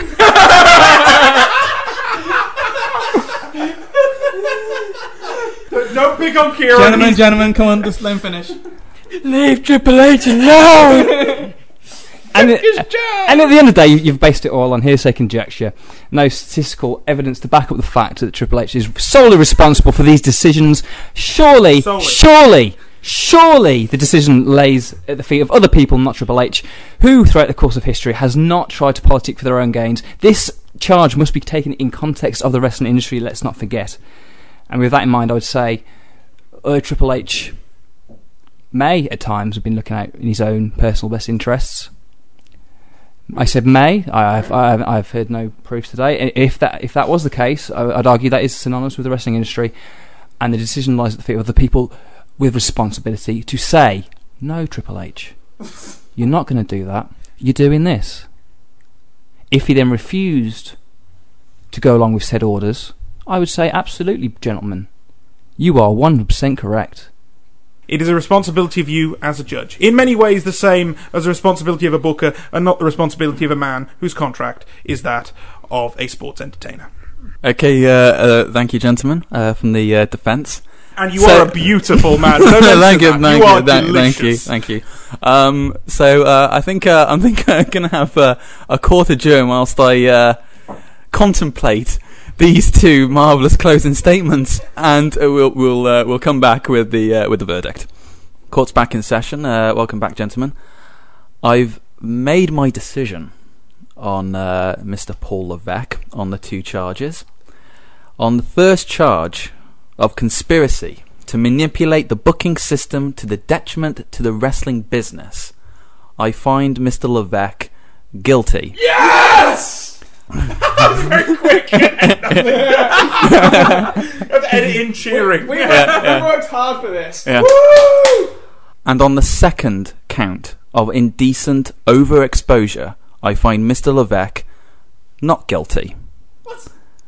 Don't pick on Kieran. Gentlemen, he's- gentlemen, come on, just let him finish. Leave Triple H alone. and, it, and at the end of the day, you- you've based it all on hearsay conjecture. No statistical evidence to back up the fact that Triple H is solely responsible for these decisions. Surely, Solely. surely, surely the decision lays at the feet of other people, not Triple H, who, throughout the course of history, has not tried to politic for their own gains. This charge must be taken in context of the wrestling industry, let's not forget. And with that in mind, I would say uh, Triple H may, at times, have been looking out in his own personal best interests. I said may. I- I've, I've, I've heard no proof today. If that if that was the case, I- I'd argue that is synonymous with the wrestling industry, and the decision lies at the feet of the people with responsibility to say, no, Triple H, you're not going to do that. You're doing this. If he then refused to go along with said orders, I would say, absolutely, gentlemen, you are one hundred percent correct. It is a responsibility of you as a judge. In many ways the same as the responsibility of a booker, and not the responsibility of a man whose contract is that of a sports entertainer. Okay, uh, uh, thank you, gentlemen, uh, from the uh, defence. And you So- are a beautiful man. Don't mention thank you, that. thank you you, are thank, thank you, delicious. thank you. Um, so uh, I think uh, I'm think I'm going to have uh, a court adjourn whilst I uh, contemplate these two marvellous closing statements, and uh, we'll we'll uh, we'll come back with the uh, with the verdict. Court's back in session. Uh, welcome back, gentlemen. I've made my decision on uh, Mister Paul Levesque on the two charges. On the first charge of conspiracy to manipulate the booking system to the detriment to the wrestling business, I find Mister Levesque guilty. Yes! That was very quick. You have to edit in cheering. We, we, yeah. we worked hard for this. Yeah. Woo! And on the second count of indecent overexposure, I find Mister Levesque not guilty. What?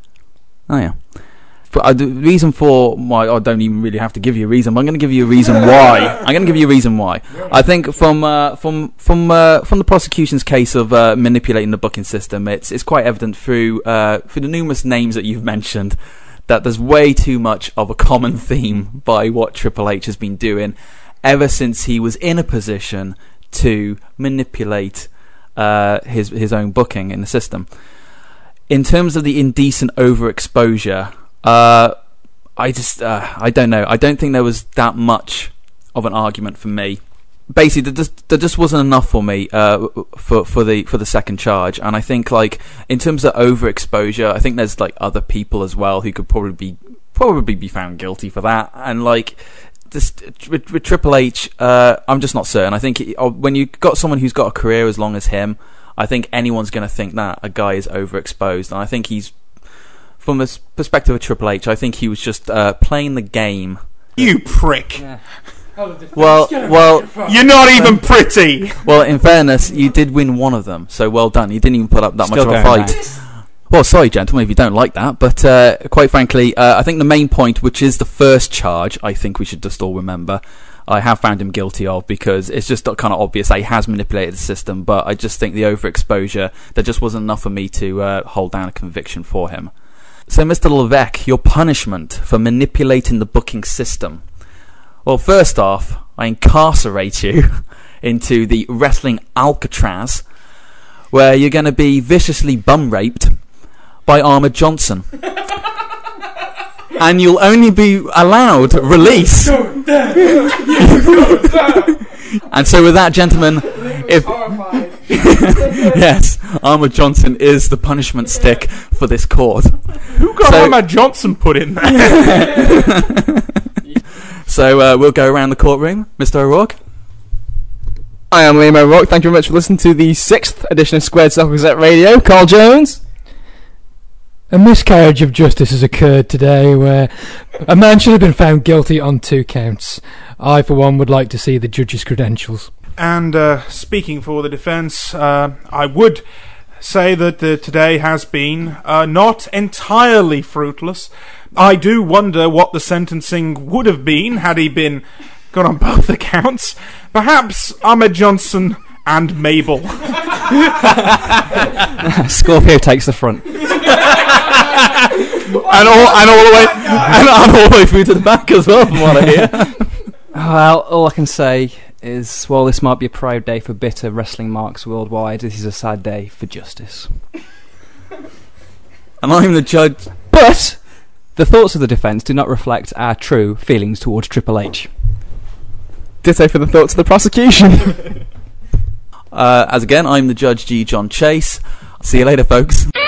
Oh yeah. But uh, the reason for why I don't even really have to give you a reason. But I'm going to give you a reason why. I'm going to give you a reason why. I think from uh, from from uh, from the prosecution's case of uh, manipulating the booking system, it's it's quite evident through uh, through the numerous names that you've mentioned that there's way too much of a common theme by what Triple H has been doing ever since he was in a position to manipulate uh, his his own booking in the system. In terms of the indecent overexposure, uh, I just uh, I don't know. I don't think there was that much of an argument for me. Basically, there just, there just wasn't enough for me uh, for for the for the second charge. And I think, like, in terms of overexposure, I think there's like other people as well who could probably be probably be found guilty for that. And like this with, with Triple H, uh, I'm just not certain. I think it, when you got someone who's got a career as long as him, I think anyone's going to think that a guy is overexposed, and I think he's, from the perspective of Triple H, I think he was just uh, playing the game. You prick. Yeah. Well, well, You're not even pretty. well. In fairness, you did win one of them, so well done. You didn't even put up that Still much of a going fight. Well, sorry, gentlemen, if you don't like that, but uh, quite frankly, uh, I think the main point, which is the first charge, I think we should just all remember, I have found him guilty of, because it's just kind of obvious that he has manipulated the system, but I just think the overexposure, there just wasn't enough for me to uh, hold down a conviction for him. So, Mister Levesque, your punishment for manipulating the booking system. Well, first off, I incarcerate you into the wrestling Alcatraz, where you're going to be viciously bum-raped by Ahmed Johnson. and you'll only be allowed release. And so, with that, gentlemen, if yes, Ahmed Johnson is the punishment stick for this court. Who got So- Ahmed Johnson put in there? So uh, we'll go around the courtroom, Mister O'Rourke. I am Liam O'Rourke. Thank you very much for listening to the sixth edition of Squared Circle Gazette Radio. Carl Jones. A miscarriage of justice has occurred today where a man should have been found guilty on two counts. I, for one, would like to see the judge's credentials. And uh, speaking for the defence, uh, I would say that uh, today has been uh, not entirely fruitless. I do wonder what the sentencing would have been had he been gone on both accounts. Perhaps Ahmed Johnson and Mabel. Scorpio takes the front. And all, and all the way, and, and all the way through to the back as well, from what I hear. Well, all I can say is, while this might be a proud day for bitter wrestling marks worldwide, this is a sad day for justice. And I'm the judge. But the thoughts of the defence do not reflect our true feelings towards Triple H. Ditto for the thoughts of the prosecution. Uh, as again, I'm the judge, G. John Chase. See you later, folks.